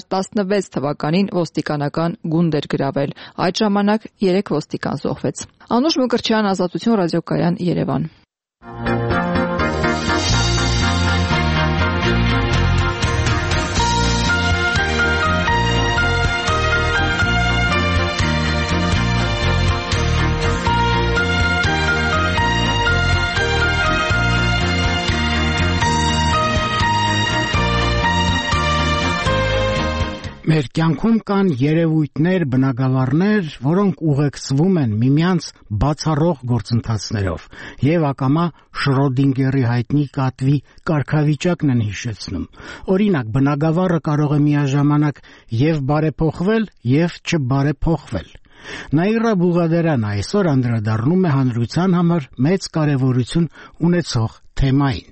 2016 թվականին ոստիկանական գունդ էր գրավել։ Այդ ժամանակ 3 ոստիկան զոհվեց։ Անուշ Մկրտչյան, Ազատություն ռադիոկայան, Երևան։ Մեր կյանքում կան երևույթներ, բնագավառներ, որոնք ուղեկցվում են միմյանց բացառող գործընթացներով եւ ակամա Շրոդինգերի հայտնի կատվի կարգավիճակն են հիշեցնում։ Օրինակ, բնագավառը կարող է միաժամանակ եւ բարեփոխվել եւ չբարեփոխվել։ Նաիրա Բուղադերյանը այսօր անդրադառնում է հանրության համար մեծ կարևորություն ունեցող թեմային։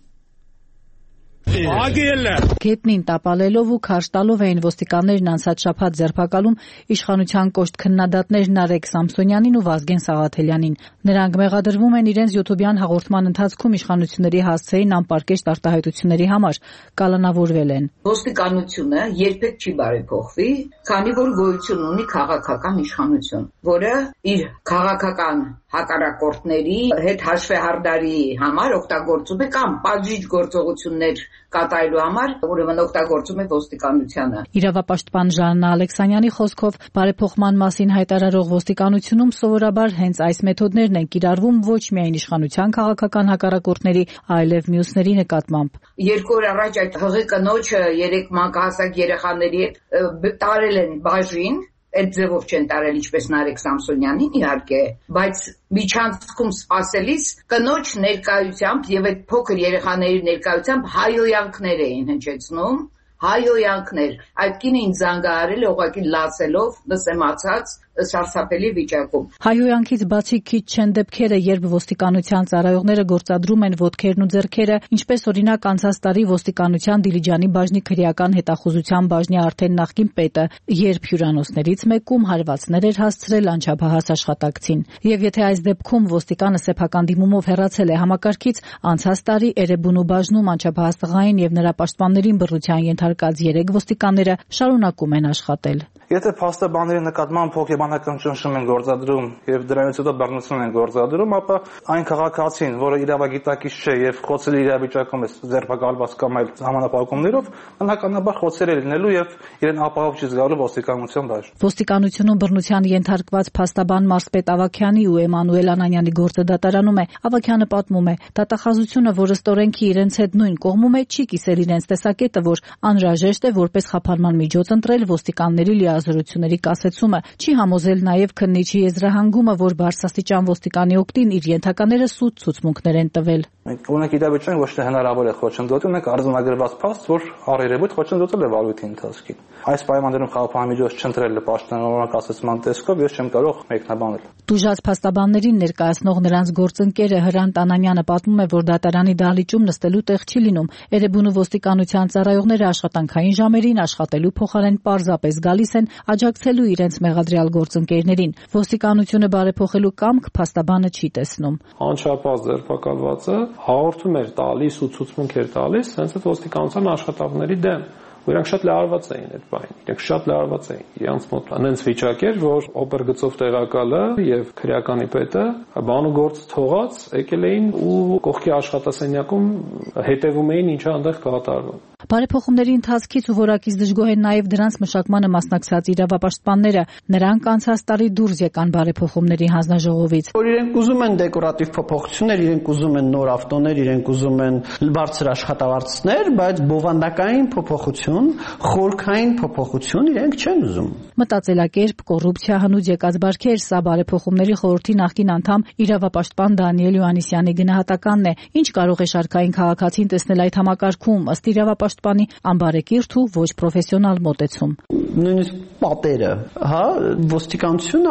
Գետնին տապալելով ու քարշ տալով էին ոստիկաններն անցած շաբաթ ձերբակալում իշխանության կոշտ քննադատներ Նարեկ Սամսոնյանին ու Վազգեն Սաղաթելյանին։ Նրանք մեղադրվում են իրենց յութուբյան հաղորդման ընթացքում իշխանությունների հասցեին անպարկեշտ արտահայտությունների համար, կալանավորվել են։ Ոստիկանությունը երբեք չի բարեփոխվի, քանի որ գոյություն ունի քաղաքական իշխանություն, որը իր քաղաքական հակառակորդների հետ հաշվեհարդարի համար օգտագործում է կամ պատժիչ գործողություններ կատարելու համար, ուրեմն օգտագործում է ոստիկանությանը։ Իրավապաշտպան Ժաննա Ալեքսանյանի խոսքով բարեփոխման մասին հայտարարող ոստիկանությունում սովորաբար հենց այս մեթոդներն են կիրառվում ոչ միայն իշխանության քաղաքական հակառակորդների, այլև մյուսների նկատմամբ։ 2 օր առաջ այդ հղի կնոջը 3 մանկահասակ երեխաների հետ տարել են բաժին, այդ ձևով չեն տարել ինչպես Նարեկ Սամսոնյանին իհարկե, բայց միջանցքում սպասելիս կնոջ ներկայությամբ եւ այդ փոքր երեխաների ներկայությամբ հայոյանքներ էին հնչեցնում, հայոյանքներ։ Այդ կինը ինձ զանգահարել է ուղղակի լացելով, լսեմացած, սարսափելի վիճակում։ Հայոյանքից բացի քիչ չեն դեպքերը, երբ ոստիկանության ծառայողները գործադրում են ոտքերն ու ձեռքերը, ինչպես օրինակ անցած տարի ոստիկանության Դիլիջանի բաժնի քրեական հետախուզության բաժնի արդեն նախկին պետը, երբ հյուրանոցներից մեկում հարվածներ էր հասցրել անչափահաս աշխատակցին։ Եվ եթե այս դեպքում ոստիկանը սեփական դիմումով հեռացել է համակարգից, անցած տարի Էրեբունու բաժնում անչափահաս տղային եւ նրա պաշտպաններին բռնության ենթարկած 3 ոստիկանները շարունակում են աշխատել։ Եթե փաստաբանների նկատմամբ հոգեբանական ճնշում են գործադրում եւ դրանից հետո բռնություն են գործադրում, ապա այն քաղաքացին, որը իրավագիտակից չէ եւ խոցել իրավիճակում է ձերբակալված կամ այլ համանախապակումներով, բնականաբար խոցել է լինելու եւ իրեն ապահով չի զգալու ոստիկանության բաժնում։ Ոստիկանությունում բռնության ենթարկված փաստաբան Մարսպետ Ավագյանի ու Էմանուել Անանյանի գործը դատարանում է։ Ավագյանը պատմում է. «Դատախազությունը, որը ստորենքի իրենց հետ նույն կողմում է, չի կիսել իրենց տեսակետը, որ անհրաժեշտ է որպես խափանման միջոց ընտրել ոստիկանների ազորությունների կասեցումը, չի համոզել նաև քննիչի եզրահանգումը, որ բարձրաստիճան ոստիկանի օգտին իր ենթակաները սուտ ցուցմունքներ են տվել։ Մենք ունենք իրավիճակ, ոչ թե հնարավոր է խոչընդոտել, ունենք արձանագրված փաստ, որ առերևույթ խոչընդոտել է վարույթի ընթացքին։ Այս պայմաններում խափանման միջոց չընտրելը պաշտոնական ասացման տեսքով ես չեմ կարող մեկնաբանել։ Տուժած փաստաբաններին ներկայացնող նրանց գործընկերը Հրանտ Անանյանը պատմում է, որ դատարանի դահլիճում նստելու տեղ չի լինում։ Էրեբունու ոստիկանության ծառայողները աշխատանքային ժամերին աշխատելու փոխարեն պարզապես գալիս են աջակցելու իրենց մեղադրյալ գործընկերներին։ Ոստիկանությունը բարեփոխելու կամք փաստաբանը չի տեսնում։ Անչափահաս ձերբակալվածը հաղորդում էր տալիս ու ցուցմունք էր տալիս հենց այդ ոստիկանության աշխատողների դեմ։ Իրանք շատ լարված էին այդ բանը։ Իրանք շատ լարված էին։ Իրանց մոտ այնց վիճակ էր, որ օպերգծով տեղակալը եւ քրեականի պետը բանուգործ թողած եկել էին ու կողքի աշխատասենյակում հետևում էին ինչա այնտեղ կատարվում։ Բարեփոխումների ընթացքից ու որակից դժգոհ են նաև դրանց մշակմանը մասնակցած իրավապաշտպանները։ Նրանք անցած տարի դուրս եկան բարեփոխումների հանձնաժողովից։ Որ իրենք ուզում են դեկորատիվ փոփոխություններ, իրենք ուզում են նոր ավտոներ, իրենք ուզում են բարձր աշխատավարձներ, բայց բովանդակային փոփոխություն, խորքային փոփոխություն իրենք չեն ուզում։ Մտածելակերպ, կոռուպցիա, հնուց եկած բարքեր, սա բարեփոխումների խորհրդի նախկին անդամ իրավապաշտպան Դանիել Յոհաննիսյանի գնահատականն է։ Ինչ կարող է շարքային քաղաքացին տեսնել այդ համակարգում, ըստ իրավապաշտպանի անբարեկիրթ ու ոչ պրոֆեսիոնալ մոտեցում։ Նույնիսկ պատերը, ոստիկանությունը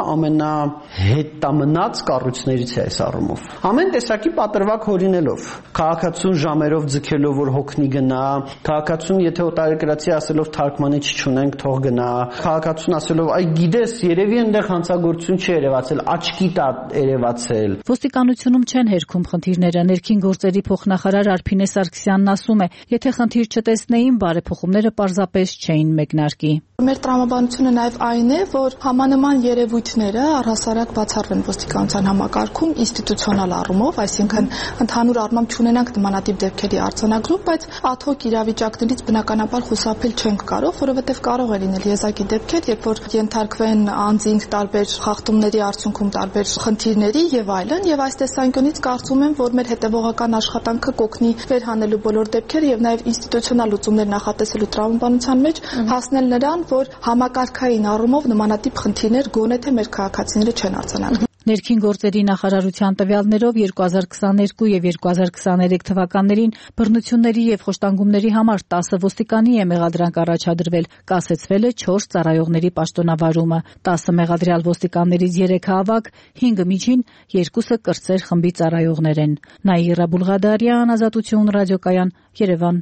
ամենահետամնաց կառույցներից է այս առումով։ Ամեն տեսակի պատրվակ հորինելով, քաղաքացուն ժամերով ձգելով, որ հոգնի գնա, քաղաքացուն եթե օտարերկրացի ասելով թարգմանիչ չունենք, թող գնա, քաղաքացուն ասելով, այ գիտես, երևի այնտեղ հանցագործություն չի երևացել, աչքի տակ երևացել։ Ոստիկանությունում չեն հերքում խնդիրները։ Ներքին գործերի փոխնախարար Արփինե Սարգսյանն ասում է, եթե խնդիր չտեսնեին, բարեփոխումները պարզապես չէին մեկնարկի։ Մեր տրամաբանությունը նաև այն է, որ համանման երևույթները առհասարակ բացառվեն ոստիկանության համակարգում ինստիտուցիոնալ առումով, այսինքն ընդհանուր առմամբ չունենանք նմանատիպ դեպքերի արձանագրում, բայց ad hoc իրավիճակներից բնականաբար խուսափել չենք կարող, որովհետև կարող է լինել եզակի դեպքեր, երբ որ ենթարկվեն անձինք տարբեր խախտումների արդյունքում տարբեր խնդիրների եւ այլն, եւ այս տեսանկյունից կարծում եմ, որ մեր հետեւողական աշխատանքը կօգնի վերհանելու բոլոր դեպքերը եւ նաեւ ինստիտուցիոնալ լուծումներ նախատեսելու տրամաբանության մեջ հասնել նրան, որ համակարգային առումով նմանատիպ խնդիրներ գոնե թե մեր քաղաքացիները չեն արձանագրում։ Ներքին գործերի նախարարության տվյալներով 2022 եւ 2023 թվականներին բռնությունների եւ խոշտանգումների համար 10 ոստիկանի է մեղադրանք առաջադրվել, կասեցվել է 4 ծառայողների պաշտոնավարումը, 10 մեղադրյալ ոստիկաններից 3-ը ավագ, 5-ը միջին, 2-ը կրտսեր խմբի ծառայողներ են։ Նաիրա Բուլղադարյան, Ազատություն ռադիոկայան, Երևան։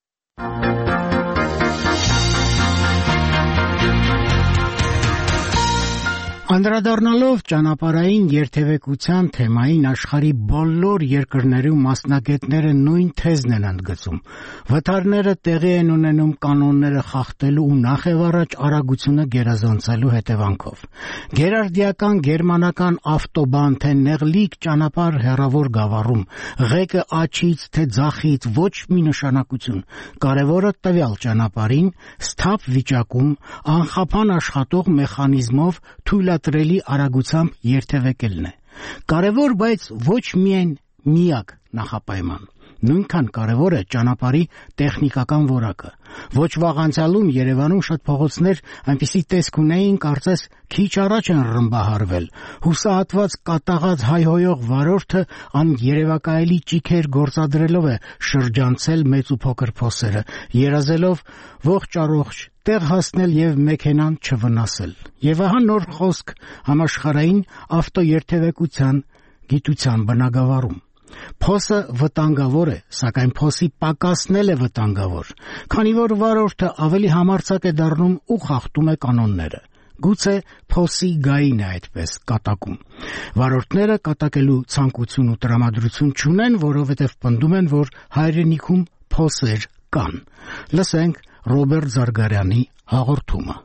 Անդրադառնալով ճանապարհային երթևեկության թեմային աշխարհի բոլոր երկրներում մասնագետները նույն թեզն են ընդգծում։ Վթարները տեղի են ունենում կանոնները խախտելու ու նախևառաջ արագությունը գերազանցելու հետևանքով։ Գերարդիական գերմանական ավտոբան թե նեղլիկ ճանապարհ հեռավոր գավառում, ղեկը աջից թե ձախից ոչ մի նշանակություն։ Կարևորը տվյալ ճանապարհին սթափ վիճակում անխափան աշխատող մեխանիզմով թույլատրելի արագությամբ երթևեկելն է։ Կարևոր, բայց ոչ միայն միակ նախապայման։ Նույնքան կարևոր է ճանապարհի տեխնիկական որակը։ Ոչ վաղ անցյալում Երևանում շատ փողոցներ այնպիսի տեսք ունեին, կարծես քիչ առաջ են ռմբահարվել։ Հուսահատված կատաղած հայհոյող վարորդը աներևակայելի ճիգեր գործադրելով է շրջանցել մեծ ու փոքր փոսերը, երազելով ողջ առողջ տեղ հասնել եւ մեքենան չվնասել։ Եվ ահա նոր խոսք համաշխարհային ավտոերթևեկության գիտության բնագավառում։ Փոսը վտանգավոր է, սակայն փոսի պակասն է վտանգավոր, քանի որ վարորդը ավելի համարձակ է դառնում ու խախտում է կանոնները։ Գուցե փոսի գային է այդպես կատակում։ Վարորդները կատակելու ցանկություն ու տրամադրություն չունեն, որովհետև պնդում են, որ հայրենիքում փոսեր կան։ Լսենք Ռոբերտ Զարգարյանի հաղորդումը։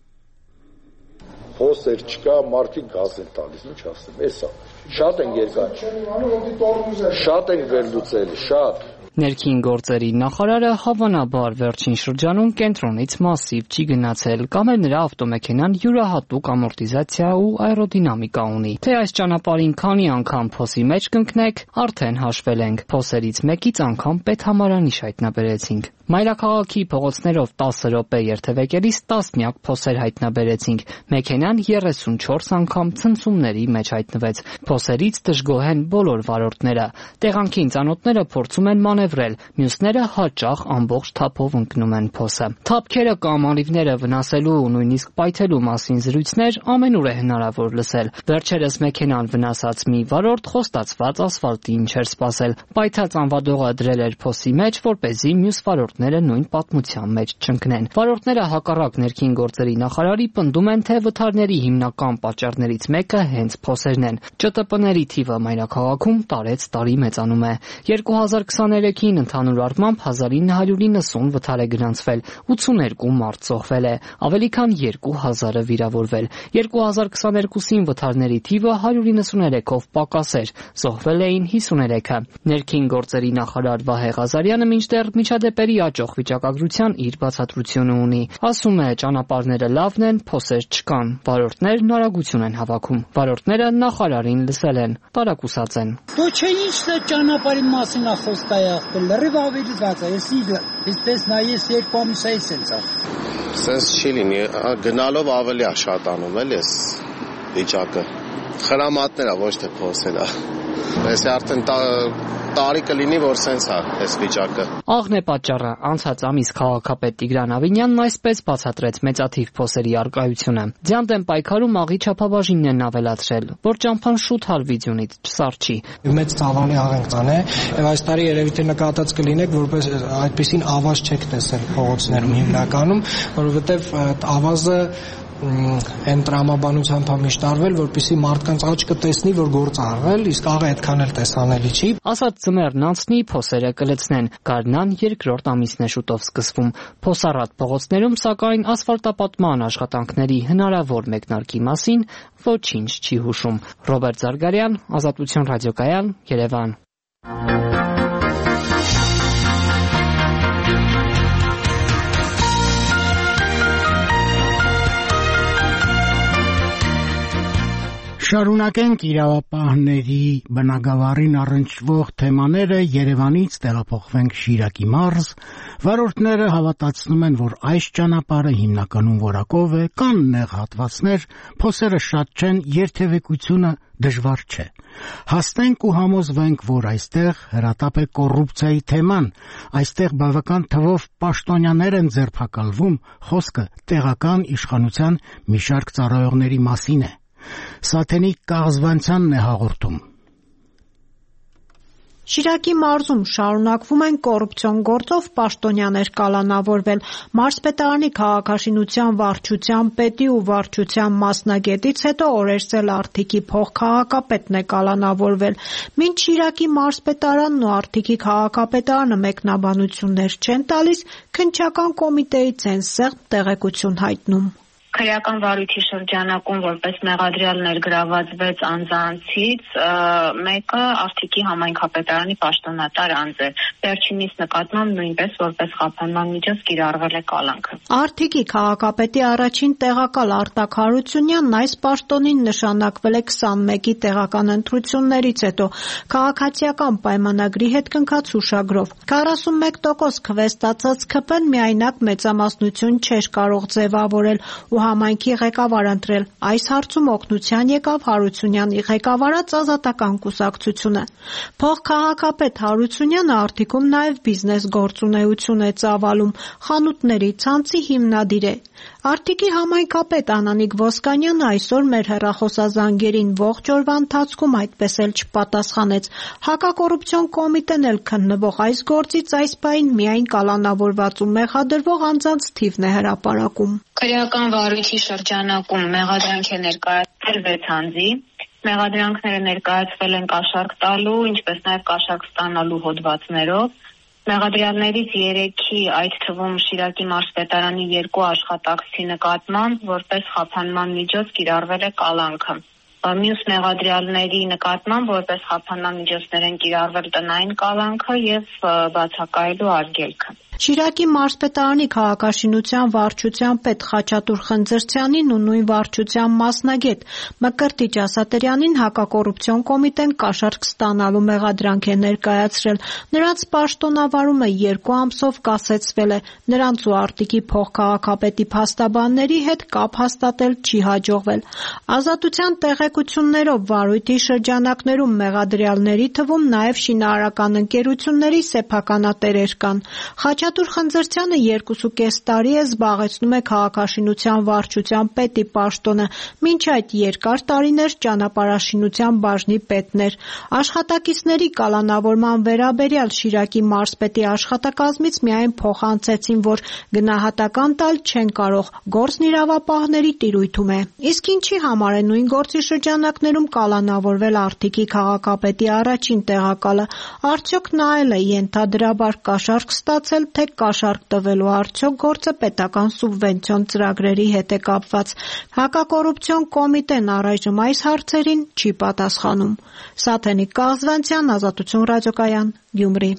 Փոսեր չկա, մարդիկ գազ են տալիս, ինչ ասեմ, էսա։ Շատ են երկար։ Շատ են վերլուծել, շատ։ Ներքին գործերի նախարարը հավանաբար վերջին շրջանում կենտրոնից մասիվ չի գնացել, կամ էլ նրա ավտոմեքենան յուրահատուկ ամորտիզացիա ու աերոդինամիկա ունի։ Թե այս ճանապարհին քանի անգամ փոսի մեջ կընկնեք, արդեն հաշվել ենք։ Փոսերից մեկից անգամ պետհամարանիշ հայտնաբերեցինք։ Մայրաքաղաքի փողոցներով 10 րոպե երթևեկելիս տասնյակ փոսեր հայտնաբերեցինք։ Մեքենան 34 անգամ ցնցումների մեջ հայտնվեց։ Փոսերից դժգոհ են բոլոր վարորդները։ Տեղանքին ծանոթները փորձում են մանևրել, մյուսները հաճախ ամբողջ թափով ընկնում են փոսը։ Թափքերը կամ անիվները վնասելու ու նույնիսկ պայթելու մասին զրույցներ ամենուր է հնարավոր լսել։ Վերջերս մեքենան վնասած մի վարորդ խոստացված ասֆալտին չէր սպասել։ Պայթած անվադողը դրել էր փոսի մեջ, որպեսզի մյուս վարորդները նույն պատմության մեջ չընկնեն։ Վարորդները հակառակ ներքին գործերի նախարարի պնդում են, թե վթարների հիմնական պատճառներից մեկը հենց փոսերն են։ ՃՏՊ-ների թիվը մայրաքաղաքում տարեցտարի մեծանում է։ 2023-ին ընդհանուր առմամբ 1990 վթար է գրանցվել, 82 մարդ զոհվել է, ավելի քան 2000-ը վիրավորվել։ 2022-ին վթարների թիվը 193-ով պակաս էր, զոհվել էին 53-ը։ Ներքին գործերի նախարար Վահե Ղազարյանը մինչդեռ միջադեպերի աճող վիճակագրության իր բացատրությունը ունի։ Ասում է, ճանապարհները լավն են, փոսեր չկան, վարորդներն արագություն են հավաքում։ Վարորդները նախարարին լսել են, տարակուսած են։ Դու չէ ինչն է ճանապարհի մասին խոսք է ախտել, լրիվ ավելի բաց է, ես նայես երկու ամիս է սենց է։ Սենց չի լինի, գնալով ավելի է շատանում էլ էս վիճակը։ Խրամատներ է, ոչ թե փոսեր է։ Ես արդեն տարի կլինի, որ սենց է այս վիճակը։ Աղն է պատճառը, անցած ամիս քաղաքապետ Տիգրան Ավինյանն այսպես բացատրեց մեծաթիվ փոսերի առկայությունը։ Ձյան դեմ պայքարում աղի չափաբաժինն են ավելացրել, որ ճամփան շուտ հալվի ձյունից չսարչի։ Մեծ ծավալի աղենքան է, եւ այս տարի երևի թե նկատած կլինեք, որպես այդպեսին ավազ չեք տեսել փողոցներում հիմնականում, որովհետեւ ավազը այն տրամաբանությամբ միշտ արվել, որպեսզի մարդկանց աչքը տեսնի, որ գործ արվել, իսկ աղը այդքան էլ տեսանելի չի։ Ասած ձմեռն անցնի, փոսերը կլցնեն։ Գարնան երկրորդ ամիսն է շուտով սկսվում։ Փոսառատ փողոցներում, սակայն ասֆալտապատման աշխատանքների հնարավոր մեկնարկի մասին ոչինչ չի հուշում։ Ռոբերտ Զարգարյան, Ազատություն ռադիոկայան, Երևան։ Շարունակենք իրավապահների բնագավառին առնչվող թեմաները, Երևանից տեղափոխվենք Շիրակի մարզ։ Վարորդները հավատացնում են, որ այս ճանապարհը հիմնականում որակով է, կան նեղ հատվածներ, փոսերը շատ չեն, երթևեկությունը դժվար չէ։ Հասնենք ու համոզվենք, որ այստեղ հրատապ է կոռուպցիայի թեման, այստեղ բավական թվով պաշտոնյաներ են ձերբակալվում, խոսքը տեղական իշխանության մի շարք ծառայողների մասին է։ Սաթենիկ Կաղզվանցյանն է հաղորդում։ Շիրակի մարզում շարունակվում են կոռուպցիոն գործով պաշտոնյաներ կալանավորվել։ Մարզպետարանի քաղաքաշինության վարչության պետի ու վարչության մասնագետից հետո Օրերսել Արթիկի փոխքաղաքապետն է կալանավորվել։ Մինչ Շիրակի մարզպետարանն ու Արթիկի քաղաքապետարանը մեկնաբանություններ չեն տալիս, քննչական կոմիտեից են սեղմ տեղեկություն հայտնում։ Քրեական վարույթի շրջանակում որպես մեղադրյալ ներգրաված 6 անձանցից մեկը Արթիկի համայնքապետարանի պաշտոնատար անձ է։ Վերջինիս նկատմամբ նույնպես որպես խափանման միջոց կիրառվել է կալանքը։ Արթիկի քաղաքապետի առաջին տեղակալ Արտակ Հարությունյանն այս պաշտոնին նշանակվել է 21-ի տեղական ընտրություններից հետո քաղաքացիական պայմանագրի հետ կնքած հուշագրով։ 41% քվեստացած ՔՊ-ն միայնակ մեծամասնություն չէր կարող ձևավորել ու համայնքի ղեկավար ընտրել։ Այս հարցում օգնության եկավ Հարությունյանի ղեկավարած Ազատական կուսակցությունը։ Փոխքաղաքապետ Հարությունյանը Արթիկում նաև բիզնես գործունեություն է ծավալում, խանութների ցանցի հիմնադիր է։ Արթիկի համայնքապետ Անանիկ Ոսկանյանը այսօր մեր հեռախոսազանգերին ողջ օրվա ընթացքում այդպես էլ չպատասխանեց։ Հակակոռուպցիոն կոմիտեն էլ քննվող այս գործից այս պահին միայն կալանավորված ու մեղադրվող անձանց թիվն է հրապարակում։ Քրեական վարույթի շրջանակում մեղադրանք է ներկայացվել 6 անձի։ Մեղադրանքները ներկայացվել են կաշառք տալու, ինչպես նաև կաշառք ստանալու հոդվածներով։ Մեղադրյալներից 3-ի, այդ թվում Շիրակի մարզպետարանի 2 աշխատակցի նկատմամբ որպես խափանման միջոց կիրառվել է կալանքը։ Մյուս մեղադրյալների նկատմամբ որպես խափանման միջոցներ են կիրառվել տնային կալանքը եւ բացակայելու արգելքը։ Շիրակի մարզպետարանի քաղաքաշինության վարչության պետ Խաչատուր Խնձրցյանին ու նույն վարչության մասնագետ Մկրտիչ Ասատրյանին հակակոռուպցիոն կոմիտեն կաշառք ստանալու մեղադրանք է ներկայացրել։ Նրանց պաշտոնավարումը 2 ամսով կասեցվել է։ Նրանց ու Արտիկի փոխքաղաքապետի փաստաբանների հետ կապ հաստատել չի հաջողվել։ Ազատության տեղեկություններով վարույթի շրջանակներում մեղադրյալների թվում նաև շինարարական ընկերությունների սեփականատերեր կան։ Խաչատուր Խնձրցյանը 2.5 տարի է զբաղեցնում է քաղաքաշինության վարչության պետի պաշտոնը, մինչ այդ երկար տարիներ ճանապարհաշինության բաժնի պետն էր։ Աշխատակիցների կալանավորման վերաբերյալ Շիրակի մարզպետի աշխատակազմից միայն փոխանցեցին, որ գնահատական տալ չեն կարող, գործն իրավապահների տիրույթում է։ Իսկ ինչի համար է նույն գործի շրջանակներում կալանավորվել Արթիկի քաղաքապետի առաջին տեղակալը, արդյոք նա էլ է ենթադրաբար կաշառք ստացել, թե կաշառք տվելու արդյոք գործը պետական սուբվենցիոն ծրագրերի հետ է կապված։ Հակակոռուպցիոն կոմիտեն առայժմ այս հարցերին չի պատասխանում։ Սաթենիկ Կաղզվանցյան, Ազատություն ռադիոկայան, Գյումրի։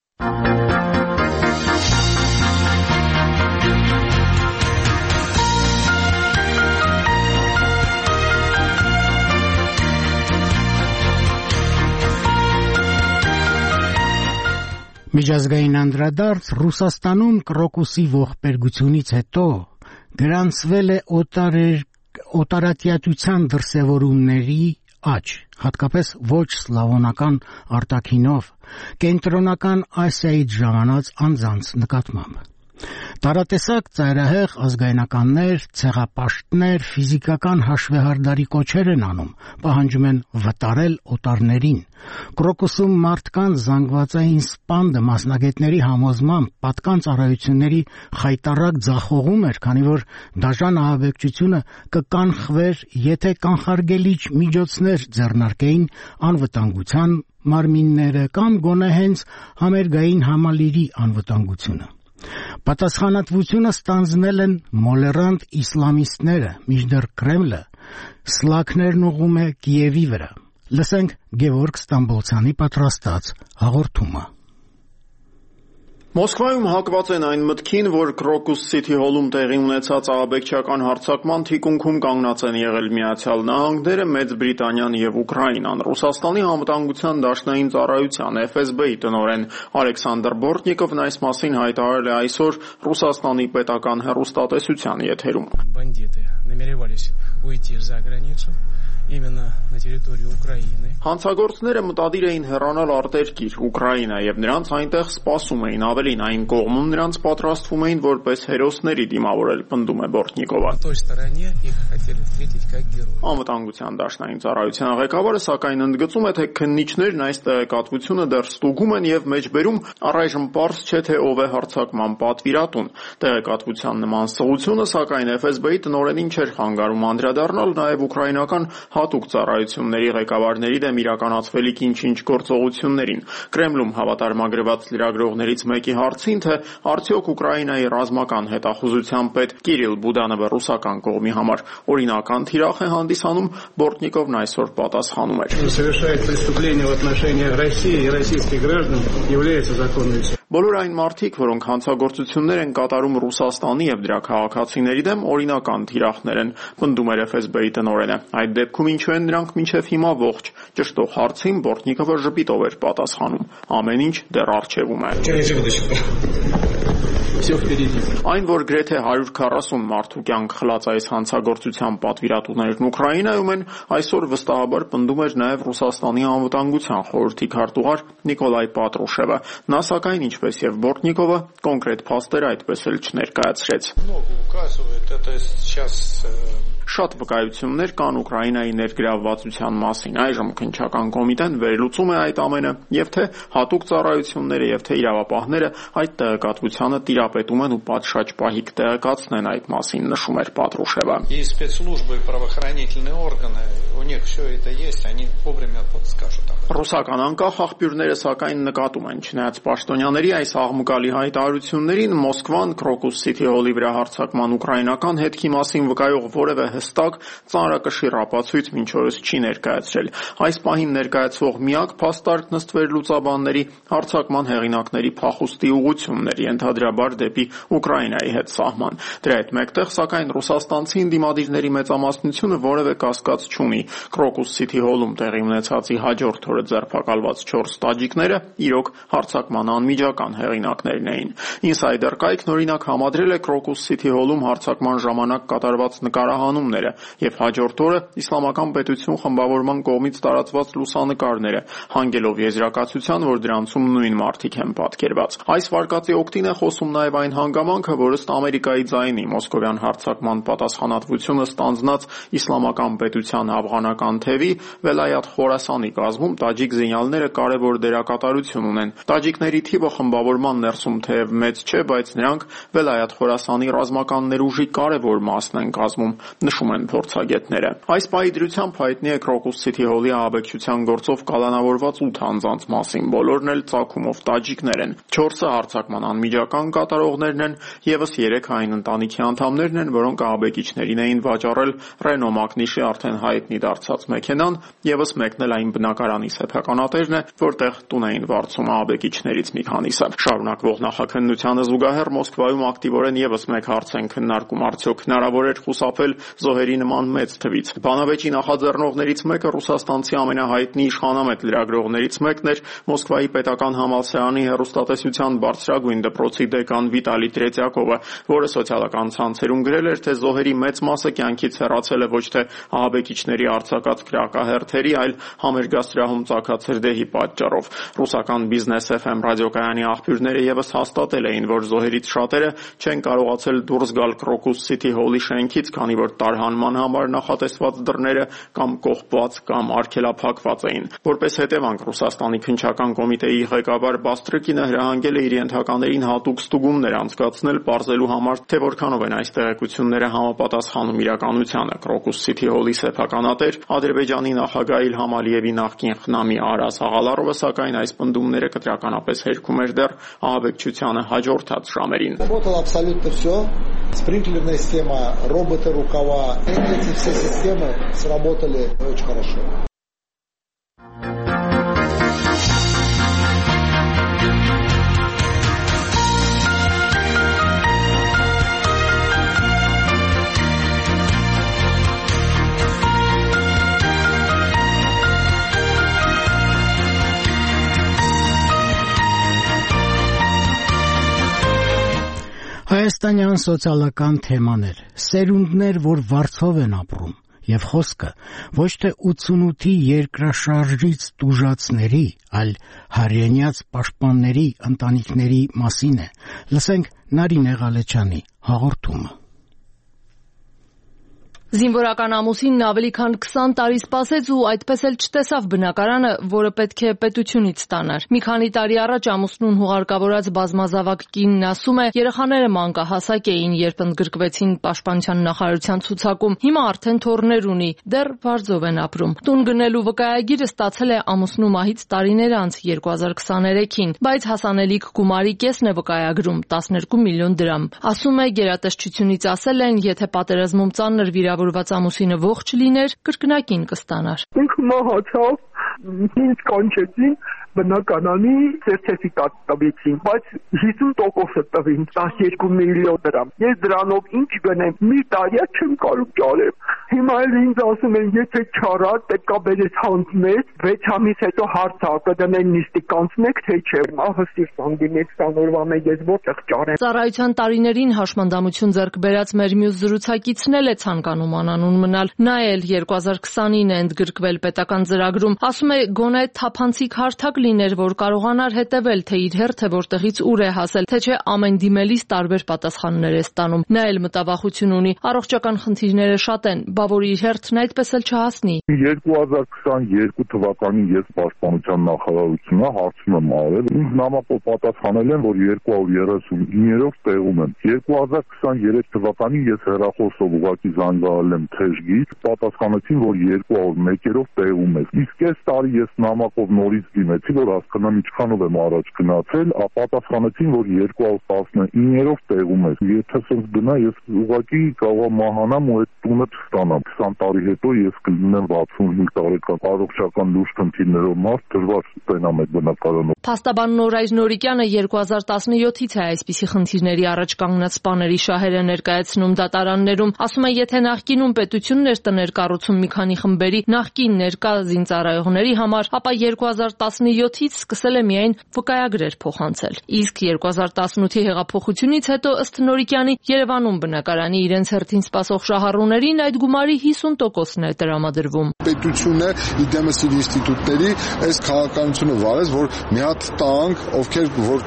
Միջազգային անդրադարձ Ռուսաստանում կրոկուսի ողբերգությունից հետո գրանցվել է օտարատյատության դրսևորումների աճ, հատկապես ոչ սլավոնական արտաքինով, կենտրոնական Ասիայից ժամանած անձանց նկատմամբ։ Տարատեսակ ծայրահեղ ազգայնականներ, ցեղապաշտներ ֆիզիկական հաշվեհարդարի կոչեր են անում, պահանջում են վտարել օտարներին։ Կրոկուսում մարդկանց զանգվածային սպանդը մասնագետների համոզմամբ պատկան ծառայությունների խայտառակ ձախողում էր, քանի որ դաժան ահաբեկչությունը կկանխվեր, եթե կանխարգելիչ միջոցներ ձեռնարկեին անվտանգության մարմինները կամ գոնե հենց համերգային համալիրի անվտանգությունը։ Պատասխանատվությունը ստանձնել են մոլերանտ իսլամիստները, մինչդեռ Կրեմլը սլաքներն ուղղում է Կիևի վրա։ Լսենք Գևորգ Ստամբոլցյանի պատրաստած հաղորդումը։ Մոսկվայում հակված են այն մտքին, որ Crocus City Hall-ում տեղի ունեցած ահաբեկչական հարձակման թիկունքում կանգնած են եղել Միացյալ Նահանգները, Մեծ Բրիտանիան եւ Ուկրաինան։ Ռուսաստանի անվտանգության դաշնային ծառայության FSB-ի տնօրեն Ալեքսանդր Բորտնիկովն այս մասին հայտարարել է այսօր Ռուսաստանի պետական հեռուստատեսության եթերում։ Бандиты намеревались уйти за границу. Именно на территорию Украины. Հանցագործները մտադիր էին հեռանալ արտերկիր Ուկրաինա եւ նրանց այնտեղ սպասում էին, ավելին այն կողմում նրանց պատրաստվում էին որպես հերոսների դիմավորել, պնդում է Բորտնիկովը։ Անվտանգության դաշնային ծառայության ղեկավարը սակայն ընդգծում է, թե քննիչներն այս տեղեկատվությունը դեռ ստուգում են եւ մեջբերում, առայժմ պարզ չէ, թե ով է հարձակման պատվիրատուն։ Տեղեկատվության նման սղությունը սակայն FSB-ի տնօրենին չէր խանգարում անդրադառնալ նաեւ ուկրաինական հատուկ ծառայությունների ղեկավարների դեմ իրականացվելիք ինչ-ինչ գործողություններին։ Կրեմլում հավատարմագրված լրագրողներից մեկի հարցին, թե արդյոք Ուկրաինայի ռազմական հետախուզության պետ Կիրիլ Բուդանովը ռուսական կողմի համար օրինական թիրախ է հանդիսանում, Բորտնիկովն այսօր պատասխանում էր. Совершает преступление в отношениях России и российских граждан является законной. Բոլոր այն մարդիկ, որոնք հանցագործություններ են կատարում Ռուսաստանի եւ դրա քաղաքացիների դեմ, օրինական թիրախներ են, պնդում էր FSB-ի տնօրենը։ Այդ դեպքում ինչու են նրանք մինչև հիմա ողջ։ Ճշտող հարցին Բորտնիկովը ժպիտով էր պատասխանում. ամեն ինչ դեռ առջևում է։ Այն, որ գրեթե 140 մարդու կյանք խլած այս հանցագործության պատվիրատուներն Ուկրաինայում են, այսօր վստահաբար պնդում էր նաև Ռուսաստանի անվտանգության խորհրդի քարտուղար Նիկոլայ Պատրուշևը։ Նա սակայն ինչպես եւ Բորտնիկովը կոնկրետ փաստեր այդպես էլ չներկայացրեց։ Շատ վկայություններ կան Ուկրաինայի ներգրավվածության մասին։ Այժմ քննչական կոմիտեն վերլուծում է այդ ամենը, եւ թե հատուկ ծառայությունները եւ թե իրավապահները այդ տեղեկատվությանը տիրապետում են ու պատշաճ պահի կտեղեկացնեն այդ մասին, նշում էր Պատրուշևը։ И спецслужбы, и правоохранительные органы, у них все это есть, они вовремя подскажут. Ռուսական անկախ աղբյուրները սակայն նկատում են, չնայած պաշտոնյաների այս աղմկալի հայտարարություններին, Մոսկվան Crocus City Hall-ի վրա հարձակման ուկրաինական հետքի մասին վկայող որևէ հստակ ծանրակշիռ ապացույց մինչ օրս չի ներկայացրել։ Այս պահին ներկայացվող միակ փաստարկ նստվեր լուծաբանների հարձակման հեղինակների փախուստի ուղղությունն էր, ենթադրաբար դեպի Ուկրաինայի հետ սահման։ Դրա հետ մեկտեղ սակայն ռուսաստանցի ընդդիմադիրների մեծամասնությունը որևէ կասկած չունի։ Crocus City Hall-ում տեղի ունեցածի հաջորդ օրը ձերբակալված 4 տաջիկները իրոք հարձակման անմիջական հեղինակներն էին։ Insider կայքն օրինակ համադրել է Crocus City Hall-ում հարձակման ժամանակ կատարված նկարահանումները եւ հաջորդ օրը Իսլամական պետություն խմբավորման կողմից տարածված լուսանկարները, հանգելով եզրակացության, որ դրանցում նույն մարդիկ են պատկերված։ Այս վարկածի օգտին է խոսում նաեւ այն հանգամանքը, որ ըստ Ամերիկայի ձայնի մոսկովյան հարձակման պատասխանատվությունը ստանձնած Իսլամական պետության աֆղանական թևի Վելայաթ Խորասանի կազմում տաջիկ զինյալները կարևոր դերակատարություն ունեն։ Տաջիկների թիվը խմբավորման ներսում թեև մեծ չէ, բայց նրանք Վելայաթ Խորասանի ռազմական ներուժի կարևոր մասն են կազմում, նշում են փորձագետները։ Այս պահի դրությամբ հայտնի է Crocus City Hall-ի ահաբեկչության գործով կալանավորված 8 անձանց մասին, բոլորն էլ ծագումով տաջիկներ են։ 4-ը հարձակման անմիջական կատարողներն են, եւս 3 այն ընտանիքի անդամներն են, որոնք ահաբեկիչներին էին վաճառել Renault Magnish-ի արդեն հայտնի դարձած մեքենան, եւս մեկն էլ այն բնակարանի սեփականատերն է, որտեղ տուն էին վարձում ահաբեկիչներից մի քանիսը։ Շարունակվող նախաքննությանը զուգահեռ Մոսկվայում ակտիվորեն եւս մեկ հարց են քննարկում, արդյոք հնարավոր էր խուսափել զոհերի նման մեծ թվից։ Բանավեճի նախաձեռնողներից մեկը ռուսաստանցի ամենահայտնի իշխանամետ լրագրողներից մեկն էր, Մոսկվայի պետական համալսարանի հեռուստատեսության բարձրագույն դպրոցի դեկան Վիտալի Տրետյակովը, որը սոցիալական ցանցերում գրել էր, թե զոհերի մեծ մասը կյանքից հեռացել է ոչ թե ահաբեկիչների արձակած կրակահերթերի, այլ համերգասրահում ծագած հրդեհի պատճառով։ Ռուսական Business FM ռադիոկայանի աղբյուրները եւս հաստատել էին, որ զոհերից շատերը չեն կարողացել դուրս գալ Crocus City Hall-ի շենքից, քանի որ տարհանման համար նախատեսված դռները կամ կողպված կամ արգելափակված էին։ Որպես հետևանք Ռուսաստանի քննչական կոմիտեի ղեկավար Բաստրիկինը հրահանգել է իր ենթականերին հատուկ ստուգումներ անցկացնել, պարզելու համար, թե որքանով են այս տեղեկությունները համապատասխանում իրականությանը։ Crocus City Hall-ի սեփականատեր Ադրբեջանի նախագահ Իլհամ Ալիևի նախկին խնամի Արաս Աղալարովը սակայն այս պնդումները կտրականապես հերքում էր դեռ ահաբեկչությանը հաջորդած ժամերին։ Абсолютно все. Спринклерная система, роботы, рукава. Эти все системы сработали очень хорошо. Դասանյան սոցիալական թեմաներ, սերունդներ, որ վարձով են ապրում, եւ խոսքը ոչ թե 88-ի երկրաշարժից տուժածների, այլ հայրենիաց պաշտպանների ընտանիքների մասին է։ Լսենք Նարինե Ղալեչյանի հաղորդումը։ Զինվորական ամուսինն ավելի քան 20 տարի սպասեց ու այդպես էլ չտեսավ բնակարանը, որը պետք է պետությունից ստանար։ Մի քանի տարի առաջ ամուսնուն հուղարկավորած բազմազավակ կինն ասում է, երեխաները մանկահասակ էին, երբ ընդգրկվեցին Պաշտպանության նախարարության ցուցակում։ Հիմա արդեն թոռներ ունի, դեռ վարձով են ապրում։ Տուն գնելու վկայագիրը ստացել է ամուսնու մահից տարիներ անց 2023-ին, բայց հասանելիք գումարի կեսն է վկայագրում 12 միլիոն դրամ։ Ասում է, գերատեսչությունից ասել են, եթե պատերազմում ծանր վիրավորված ամուսինը ողջ լիներ, կրկնակին կստանար։ Ինքը մահացավ, ինձ կանչեցին, բնականանի սերտիֆիկատ տվեցին, բայց 50% տվին, 12 միլիոն դրամ։ Ես դրանով ինչ գնեմ, մի տարի չեմ կարող ճարել։ Հիմա էլ ինձ ասում են, եթե չարած, պետքա բերես հանձնես, 6 ամիս հետո հարցա կդնեն նիստի կանցնեք, թե չէ։ Ահա սիրտանգին 20 օրվա մեկ ես որտեղ ճարեմ։ Ծառայության տարիներին հաշմանդամություն ձեռք բերած մեր մյուս զրուցակիցն էլ է ցանկանում անանուն մնալ։ Նա էլ 2029 է ընդգրկվել պետական ծրագրում։ Ասում է, գոնե թափանցիկ հարթակ լիներ, որ կարողանար հետևել, թե իր հերթը որտեղից ուր է հասել, թե չէ ամեն դիմելիս տարբեր պատասխաններ է ստանում։ Նա էլ մտավախություն ունի, առողջական խնդիրները շատ են, բա որ իր հերթն այդպես էլ չհասնի։ 2022 թվականին ես Պաշտպանության նախարարությունն հարցում եմ արել, ինձ նամակով պատասխանել են, որ 239-ով տեղում եմ։ 2023 թվականին ես հեռախոսով ուղղակի զանգահարել եմ թեժգից, պատասխանեցին, որ 201-ով տեղում եմ։ Իսկ այս տարի ես նամակով նորից դիմեցի, որ հասկանամ ինչքանով եմ առաջ գնացել, պատասխանեցին, որ 219-ով տեղում եմ։ Եթե սենց գնա, ես ուղղակի կարող մահանամ ու այդ տունը չստանամ։ 20 տարի հետո ես կլինեմ 65 տարեկան, առողջական լուրջ խնդիրներով մարդ, դժվար ստենամ այդ բնակարանը։ Փաստաբան Նորայր Նորիկյանը 2017-ից է այսպիսի խնդիրների առաջ կանգնած սպաների շահերը ներկայացնում դատարաններում։ Ասում է, եթե նախկինում պետությունն էր տներ կառուցում մի քանի խմբերի նախկին ներկա զինծառայողների համար, ապա 2017-ից սկսել է միայն վկայագրեր փոխանցել։ Իսկ 2018-ի հեղափոխությունից հետո ըստ Նորիկյանի Երևանում բնակարանի իրենց հերթին սպասող շահառուներին այդ գումարի 50%-ն է տրամադրվում։ Պետությունը իդեմս իր ինստիտուտների այս քաղաքականությունը վարեց, որ մի հատ տանք, ովքեր որ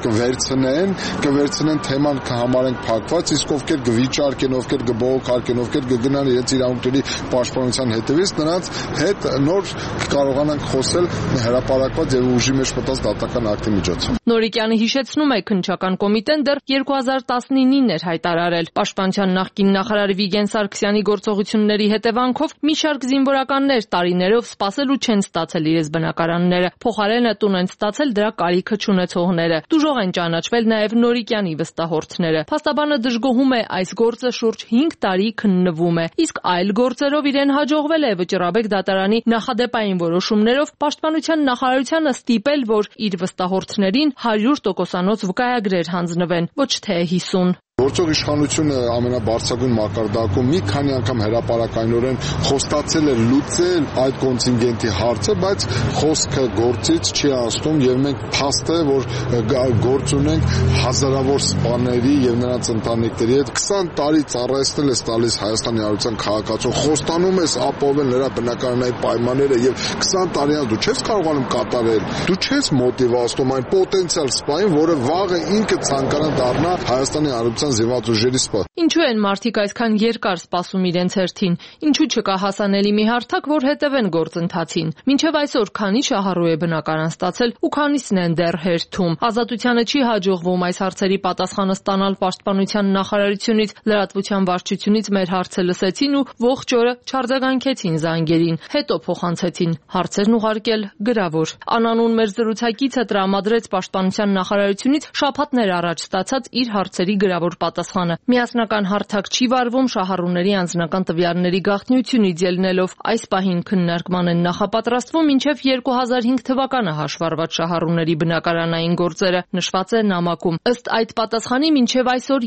կվերցնեն թեման կհամարենք փակված, իսկ ովքեր կվիճարկեն, ովքեր կբողոքարկեն, ովքեր կգնան իրենց իրավունքների պաշտպանության հետևից, նրանց հետ նոր կարողանանք խոսել հրապարակված եւ ուժի մեջ մտած դատական ակտի միջոցով։ Նորիկյանը հիշեցնում է, քննչական կոմիտեն դեռ 2019-ին էր հայտարարել Պաշտպանության նախկին նախարար Վիգեն Սարգսյանի գործողությունների հետևանքով մի շարք զինվորականներ տարիներով սպասել ու չեն ստացել իրենց բնակարանները։ Փոխարենը տուն են ստացել դրա կարիքը չունեցողները։ Դժոխք են ճանաչվել նաև Նորիկյանի վստահորդները։ Փաստաբանը դժգոհում է, այս գործը շուրջ 5 տարի քննվում է, իսկ այլ գործերով իրեն հաջողվել է Վճռաբեկ դատարանի նախադեպային որոշումներով Պաշտպանության նախարարությանը ստիպել, որ իր վստահորդներին 100%-անոց վկայագրեր հանձնվեն, ոչ թե 50։ Գործող իշխանությունը ամենաբարձրագույն մակարդակում մի քանի անգամ հրապարակայնորեն խոստացել է լուծել այդ կոնտինգենտի հարցը, բայց խոսքը գործից չի անցնում եւ մենք փաստ է, որ գործ ունենք հազարավոր սպաների եւ նրանց ընտանիքների հետ 20 տարի ծառայեցնել ես տալիս Հայաստանի Հանրության քաղաքացուն, խոստանում ես ապահովել նրա բնակարանային պայմանները եւ 20 տարի անց դու չես կարողանում կատարել, դու չես մոտիվացնում այն պոտենցիալ սպային, որը վաղը ինքը ցանկանա դառնա Հայաստանի Հանրության զինված ուժերի սպա։ Ինչու են մարդիկ այսքան երկար սպասում իրենց հերթին։ Ինչու չկա հասանելի մի հարթակ, որ հետևեն գործընթացին։ Մինչև այսօր քանի շահառու է բնակարան ստացել ու քանիսն են դեռ հերթում։ Ազատությանը չի հաջողվում այս հարցերի պատասխանը ստանալ Պաշտպանության նախարարությունից, լրատվության վարչությունից մեր հարցը լսեցին ու ողջ օրը չարձագանքեցին զանգերին։ Հետո փոխանցեցին հարցերն ուղարկել գրավոր։ Անանուն մեր զրուցակիցը տրամադրեց Պաշտպանության նախարարությունից շաբաթներ առաջ ստացած իր հարցերի գրավոր պատասխանը։ Միասնական հարթակ չի վարվում շահառուների անձնական տվյալների գաղտնիությունից ելնելով։ Այս պահին քննարկման են նախապատրաստվում մինչև 2005 թվականը հաշվառված շահառուների բնակարանային գործերը, նշված է նամակում։ Ըստ այդ պատասխանի մինչև այսօր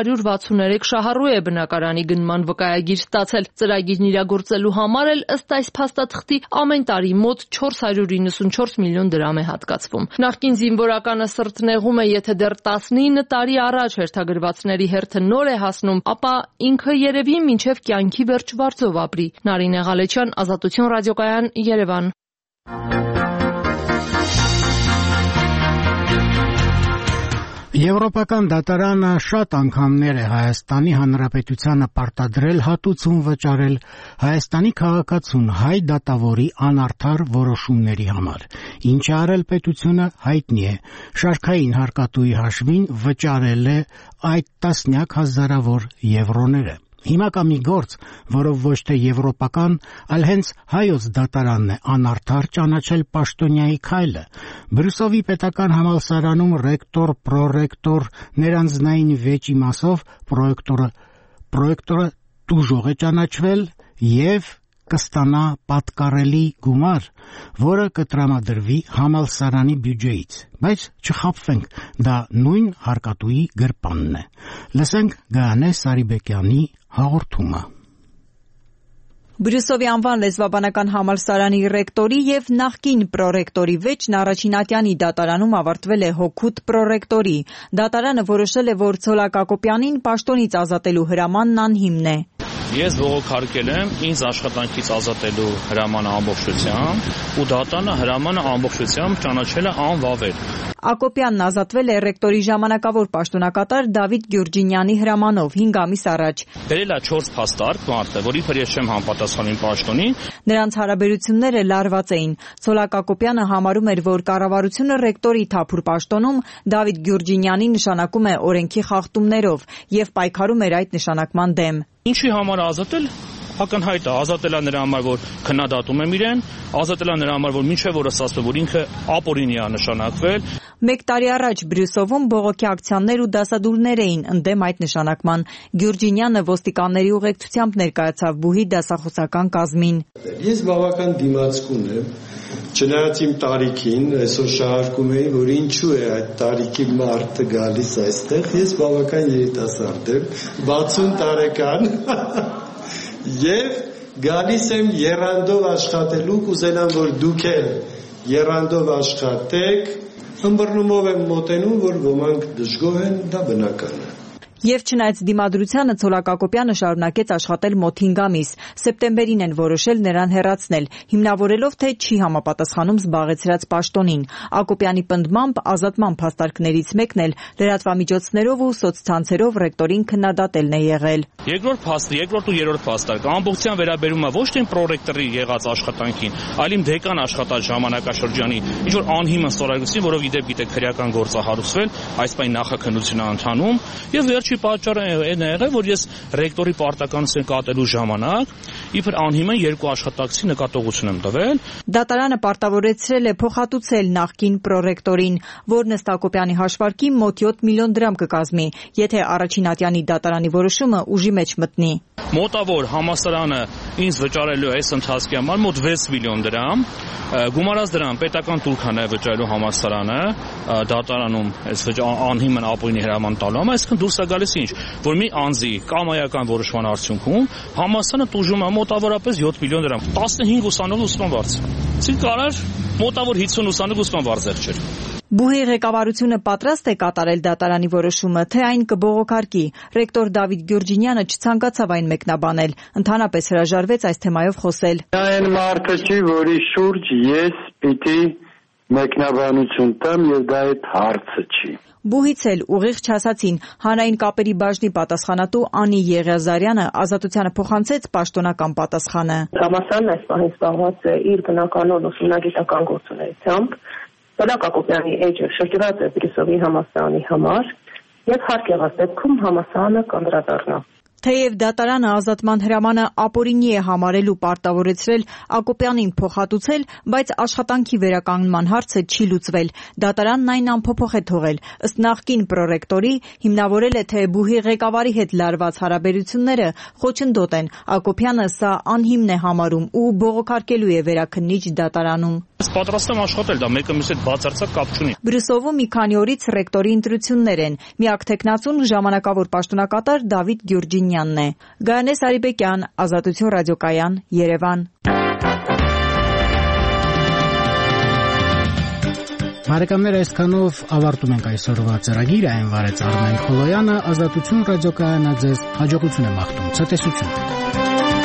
263 շահառու է բնակարանի գնման վկայագիր ստացել։ Ծրագիրն իրագործելու համար էլ ըստ այս փաստաթղթի ամեն տարի մոտ 494 միլիոն դրամ է հատկացվում։ Նախկին զինվորականը սրտնեղում է, եթե դեռ 19 տարի առաջ հերթագրված հարվածների հերթը նոր է հասնում, ապա ինքը երևի մինչև կյանքի վերջ վարձով ապրի։ Նարինե Ղալեչյան, Ազատություն ռադիոկայան, Երևան։ Եվրոպական դատարանը շատ անգամներ է Հայաստանի Հանրապետությանը պարտադրել հատուցում վճարել Հայաստանի քաղաքացուն հայ դատավորի անարդար որոշումների համար։ Ինչ է արել պետությունը, հայտնի է։ Շարքային հարկատուի հաշվին վճարել է այդ տասնյակ հազարավոր եվրոները։ Հիմա կա մի գործ, որով ոչ թե եվրոպական, այլ հենց հայոց դատարանն է անարդար ճանաչել պաշտոնյայի քայլը։ Բրյուսովի պետական համալսարանում ռեկտոր, պրոռեկտոր, ներանձնային վեճի մասով պրոյեկտորը տուժող է ճանաչվել եւ կստանա պատկառելի գումար, որը կտրամադրվի համալսարանի բյուջեից։ Բայց չխաբվենք, դա նույն հարկատուի գրպանն է։ Լսենք Գայանե Սարիբեկյանի հաղորդումը։ Բրյուսովի անվան լեզվաբանական համալսարանի ռեկտորի եւ նախկին պրոռեկտորի վեճն առաջին ատյանի դատարանում ավարտվել է հօգուտ պրոռեկտորի։ Դատարանը որոշել է, որ Ցոլակ Ակոպյանին պաշտոնից ազատելու հրամանն անհիմն է։ Ես բողոքարկել եմ ինձ աշխատանքից ազատելու հրամանը ամբողջությամբ ու դատարանը հրամանը ամբողջությամբ ճանաչել է անվավեր։ Ակոպյանն ազատվել է ռեկտորի ժամանակավոր պաշտոնակատար Դավիթ Գյուրջինյանի հրամանով 5 ամիս առաջ։ Բերել է 4 փաստարկ մարդը, որ իբր ես չեմ համապատասխանում պաշտոնին։ Նրանց հարաբերությունները լարված էին։ Ցոլակ Ակոպյանը համարում էր, որ կառավարությունը ռեկտորի թափուր պաշտոնում Դավիթ Գյուրջինյանի նշանակում է օրենքի խախտումներով եւ պայքարում էր այդ նշանակման դեմ։ Ինչի համար ազատել ակնհայտ է, ազատել է նրա համար, որ քննադատում եմ իրեն, ազատել է նրա համար, որ մինչև օրս ասում որ ինքը ապօրինի է նշանակվել։ 1 տարի առաջ Բրյուսովում բողոքի ակցիաներ ու դասադուլներ էին ընդդեմ այդ նշանակման։ Գյուրջինյանը ոստիկանների ուղեկցությամբ ներկայացավ բուհի դասախոսական կազմին։ Ես բավական դիմացկուն եմ, չնայած իմ տարիքին, այսօր շարարկում էի, որ ինչու է այդ տարիքի մարդը գալիս այստեղ, ես բավական երիտասարդ եմ, 60 տարեկան Եվ գալիս եմ եռանդով աշխատելու, կուզենամ, որ դուք էլ եռանդով աշխատեք, ըմբռնումով եմ մոտենում, որ ոմանք դժգոհ են, դա բնական է։ Եվ չնայած դիմադրությանը Ցոլակ Ակոպյանը շարունակեց աշխատել մոտ 5 ամիս։ Սեպտեմբերին են որոշել նրան հեռացնել, հիմնավորելով, թե չի համապատասխանում զբաղեցրած պաշտոնին։ Ակոպյանի պնդմամբ ազատման փաստարկներից մեկն էլ լրատվամիջոցներով ու սոցցանցերով ռեկտորին քննադատելն է եղել։ Երկրորդ ու երրորդ փաստարկը ամբողջությամբ վերաբերում է ոչ թե պրոռեկտորի եղած աշխատանքին, այլ իմ դեկան աշխատած ժամանակաշրջանի ինչ որ անհիմն ստորագրություն, որով իդեպ գիտեք քրեական գործ է հարուցվել, այս պայն նախաքննություն է ընթանում, եւ վերջի պատճառը այն է եղել, որ ես ռեկտորի պարտականություն կատարելու ժամանակ իբր անհիմն 2 աշխատակցի նկատողություն եմ տվել։ Դատարանը պարտավորեցրել է փոխհատուցել նախկին պրոռեկտորին, որն ըստ Ակոպյանի հաշվարկի մոտ 7 միլիոն դրամ կկազմի, եթե առաջին ատյանի դատարանի որոշումը ուժի մեջ մտնի։ Մոտավոր համալսարանը ինձ վճարելու է այս ընթացքի համար մոտ 6 միլիոն դրամ, գումարած դրան պետական տուրքան է վճարելու համալսարանը, դատարանում այս անհիմն ապօրինի հրաման տալու համար, այսինքն դուրս է գալիս ինչ, որ մի անձի կամայական որոշման արդյունքում համալսարանը տուժում է մոտավորապես 7 միլիոն դրամ, 15 ուսանող ուսմանվարձ։ Իսկ կարար մոտավոր 50 ուսանող ուսմանվարձ եղջեր։ Բուհի ղեկավարությունը պատրաստ է կատարել դատարանի որոշումը, թե այն կբողոքարկի։ Ռեկտոր Դավիթ Գյուրջինյանը չցանկացավ այն մեկնաբանել, ընդհանրապես հրաժարվեց այս թեմայով խոսել։ Այն մարդը չի, որի շուրջ ես պիտի մեկնաբանություն տամ եւ դա այդ հարցը չի։ Բուհից էլ ուղիղ չասացին հանրային կապերի բաժնի պատասխանատու Անի Եղիազարյանը ազատությանը փոխանցեց պաշտոնական պատասխանը։ Համալսարանն այս պահին զբաղված է իր բնականոն ուսումնագիտական գործունեությամբ։ Ցոլակ Ակոպյանի էջը շրջված է Բրյուսովի համալսարանի համար եւ հարկ եղած դեպքում համալսարանը կանդրադառնա։ Թեև դատարանը ազատման հրամանը ապօրինի է համարել ու պարտավորեցրել Ակոպյանին փոխհատուցել, բայց աշխատանքի վերականգնման հարցը չի լուծվել։ Դատարանն այն անփոփոխ է թողել։ Ըստ նախկին պրոռեկտորի հիմնավորել է, թե բուհի ղեկավարի հետ լարված հարաբերությունները խոչընդոտ են։ Ակոպյանը սա անհիմն է համարում ու բողոքարկելու է վերաքննիչ դատարանում։ Ես պատրաստ եմ աշխատել, դա մեկը մյուսի հետ բացարձակ կապ չունի։ Բրյուսովում մի քանի օրից ռեկտորի ընտրություններ են։ Միակ թեկնածուն ժամանակավոր պաշտոնակատար Դավիթ Գյուրջինյանն է։ Գայանե Սարիբեկյան, Ազատություն ռադիոկայան, Երևան։ Բարեկամներ, այսքանով ավարտում ենք այսօրվա ծրագիրը, այն վարեց Արմեն Խոլոյանը, Ազատություն ռադիոկայանը ձեզ հաջողություն եմ մաղթում, ցտեսություն։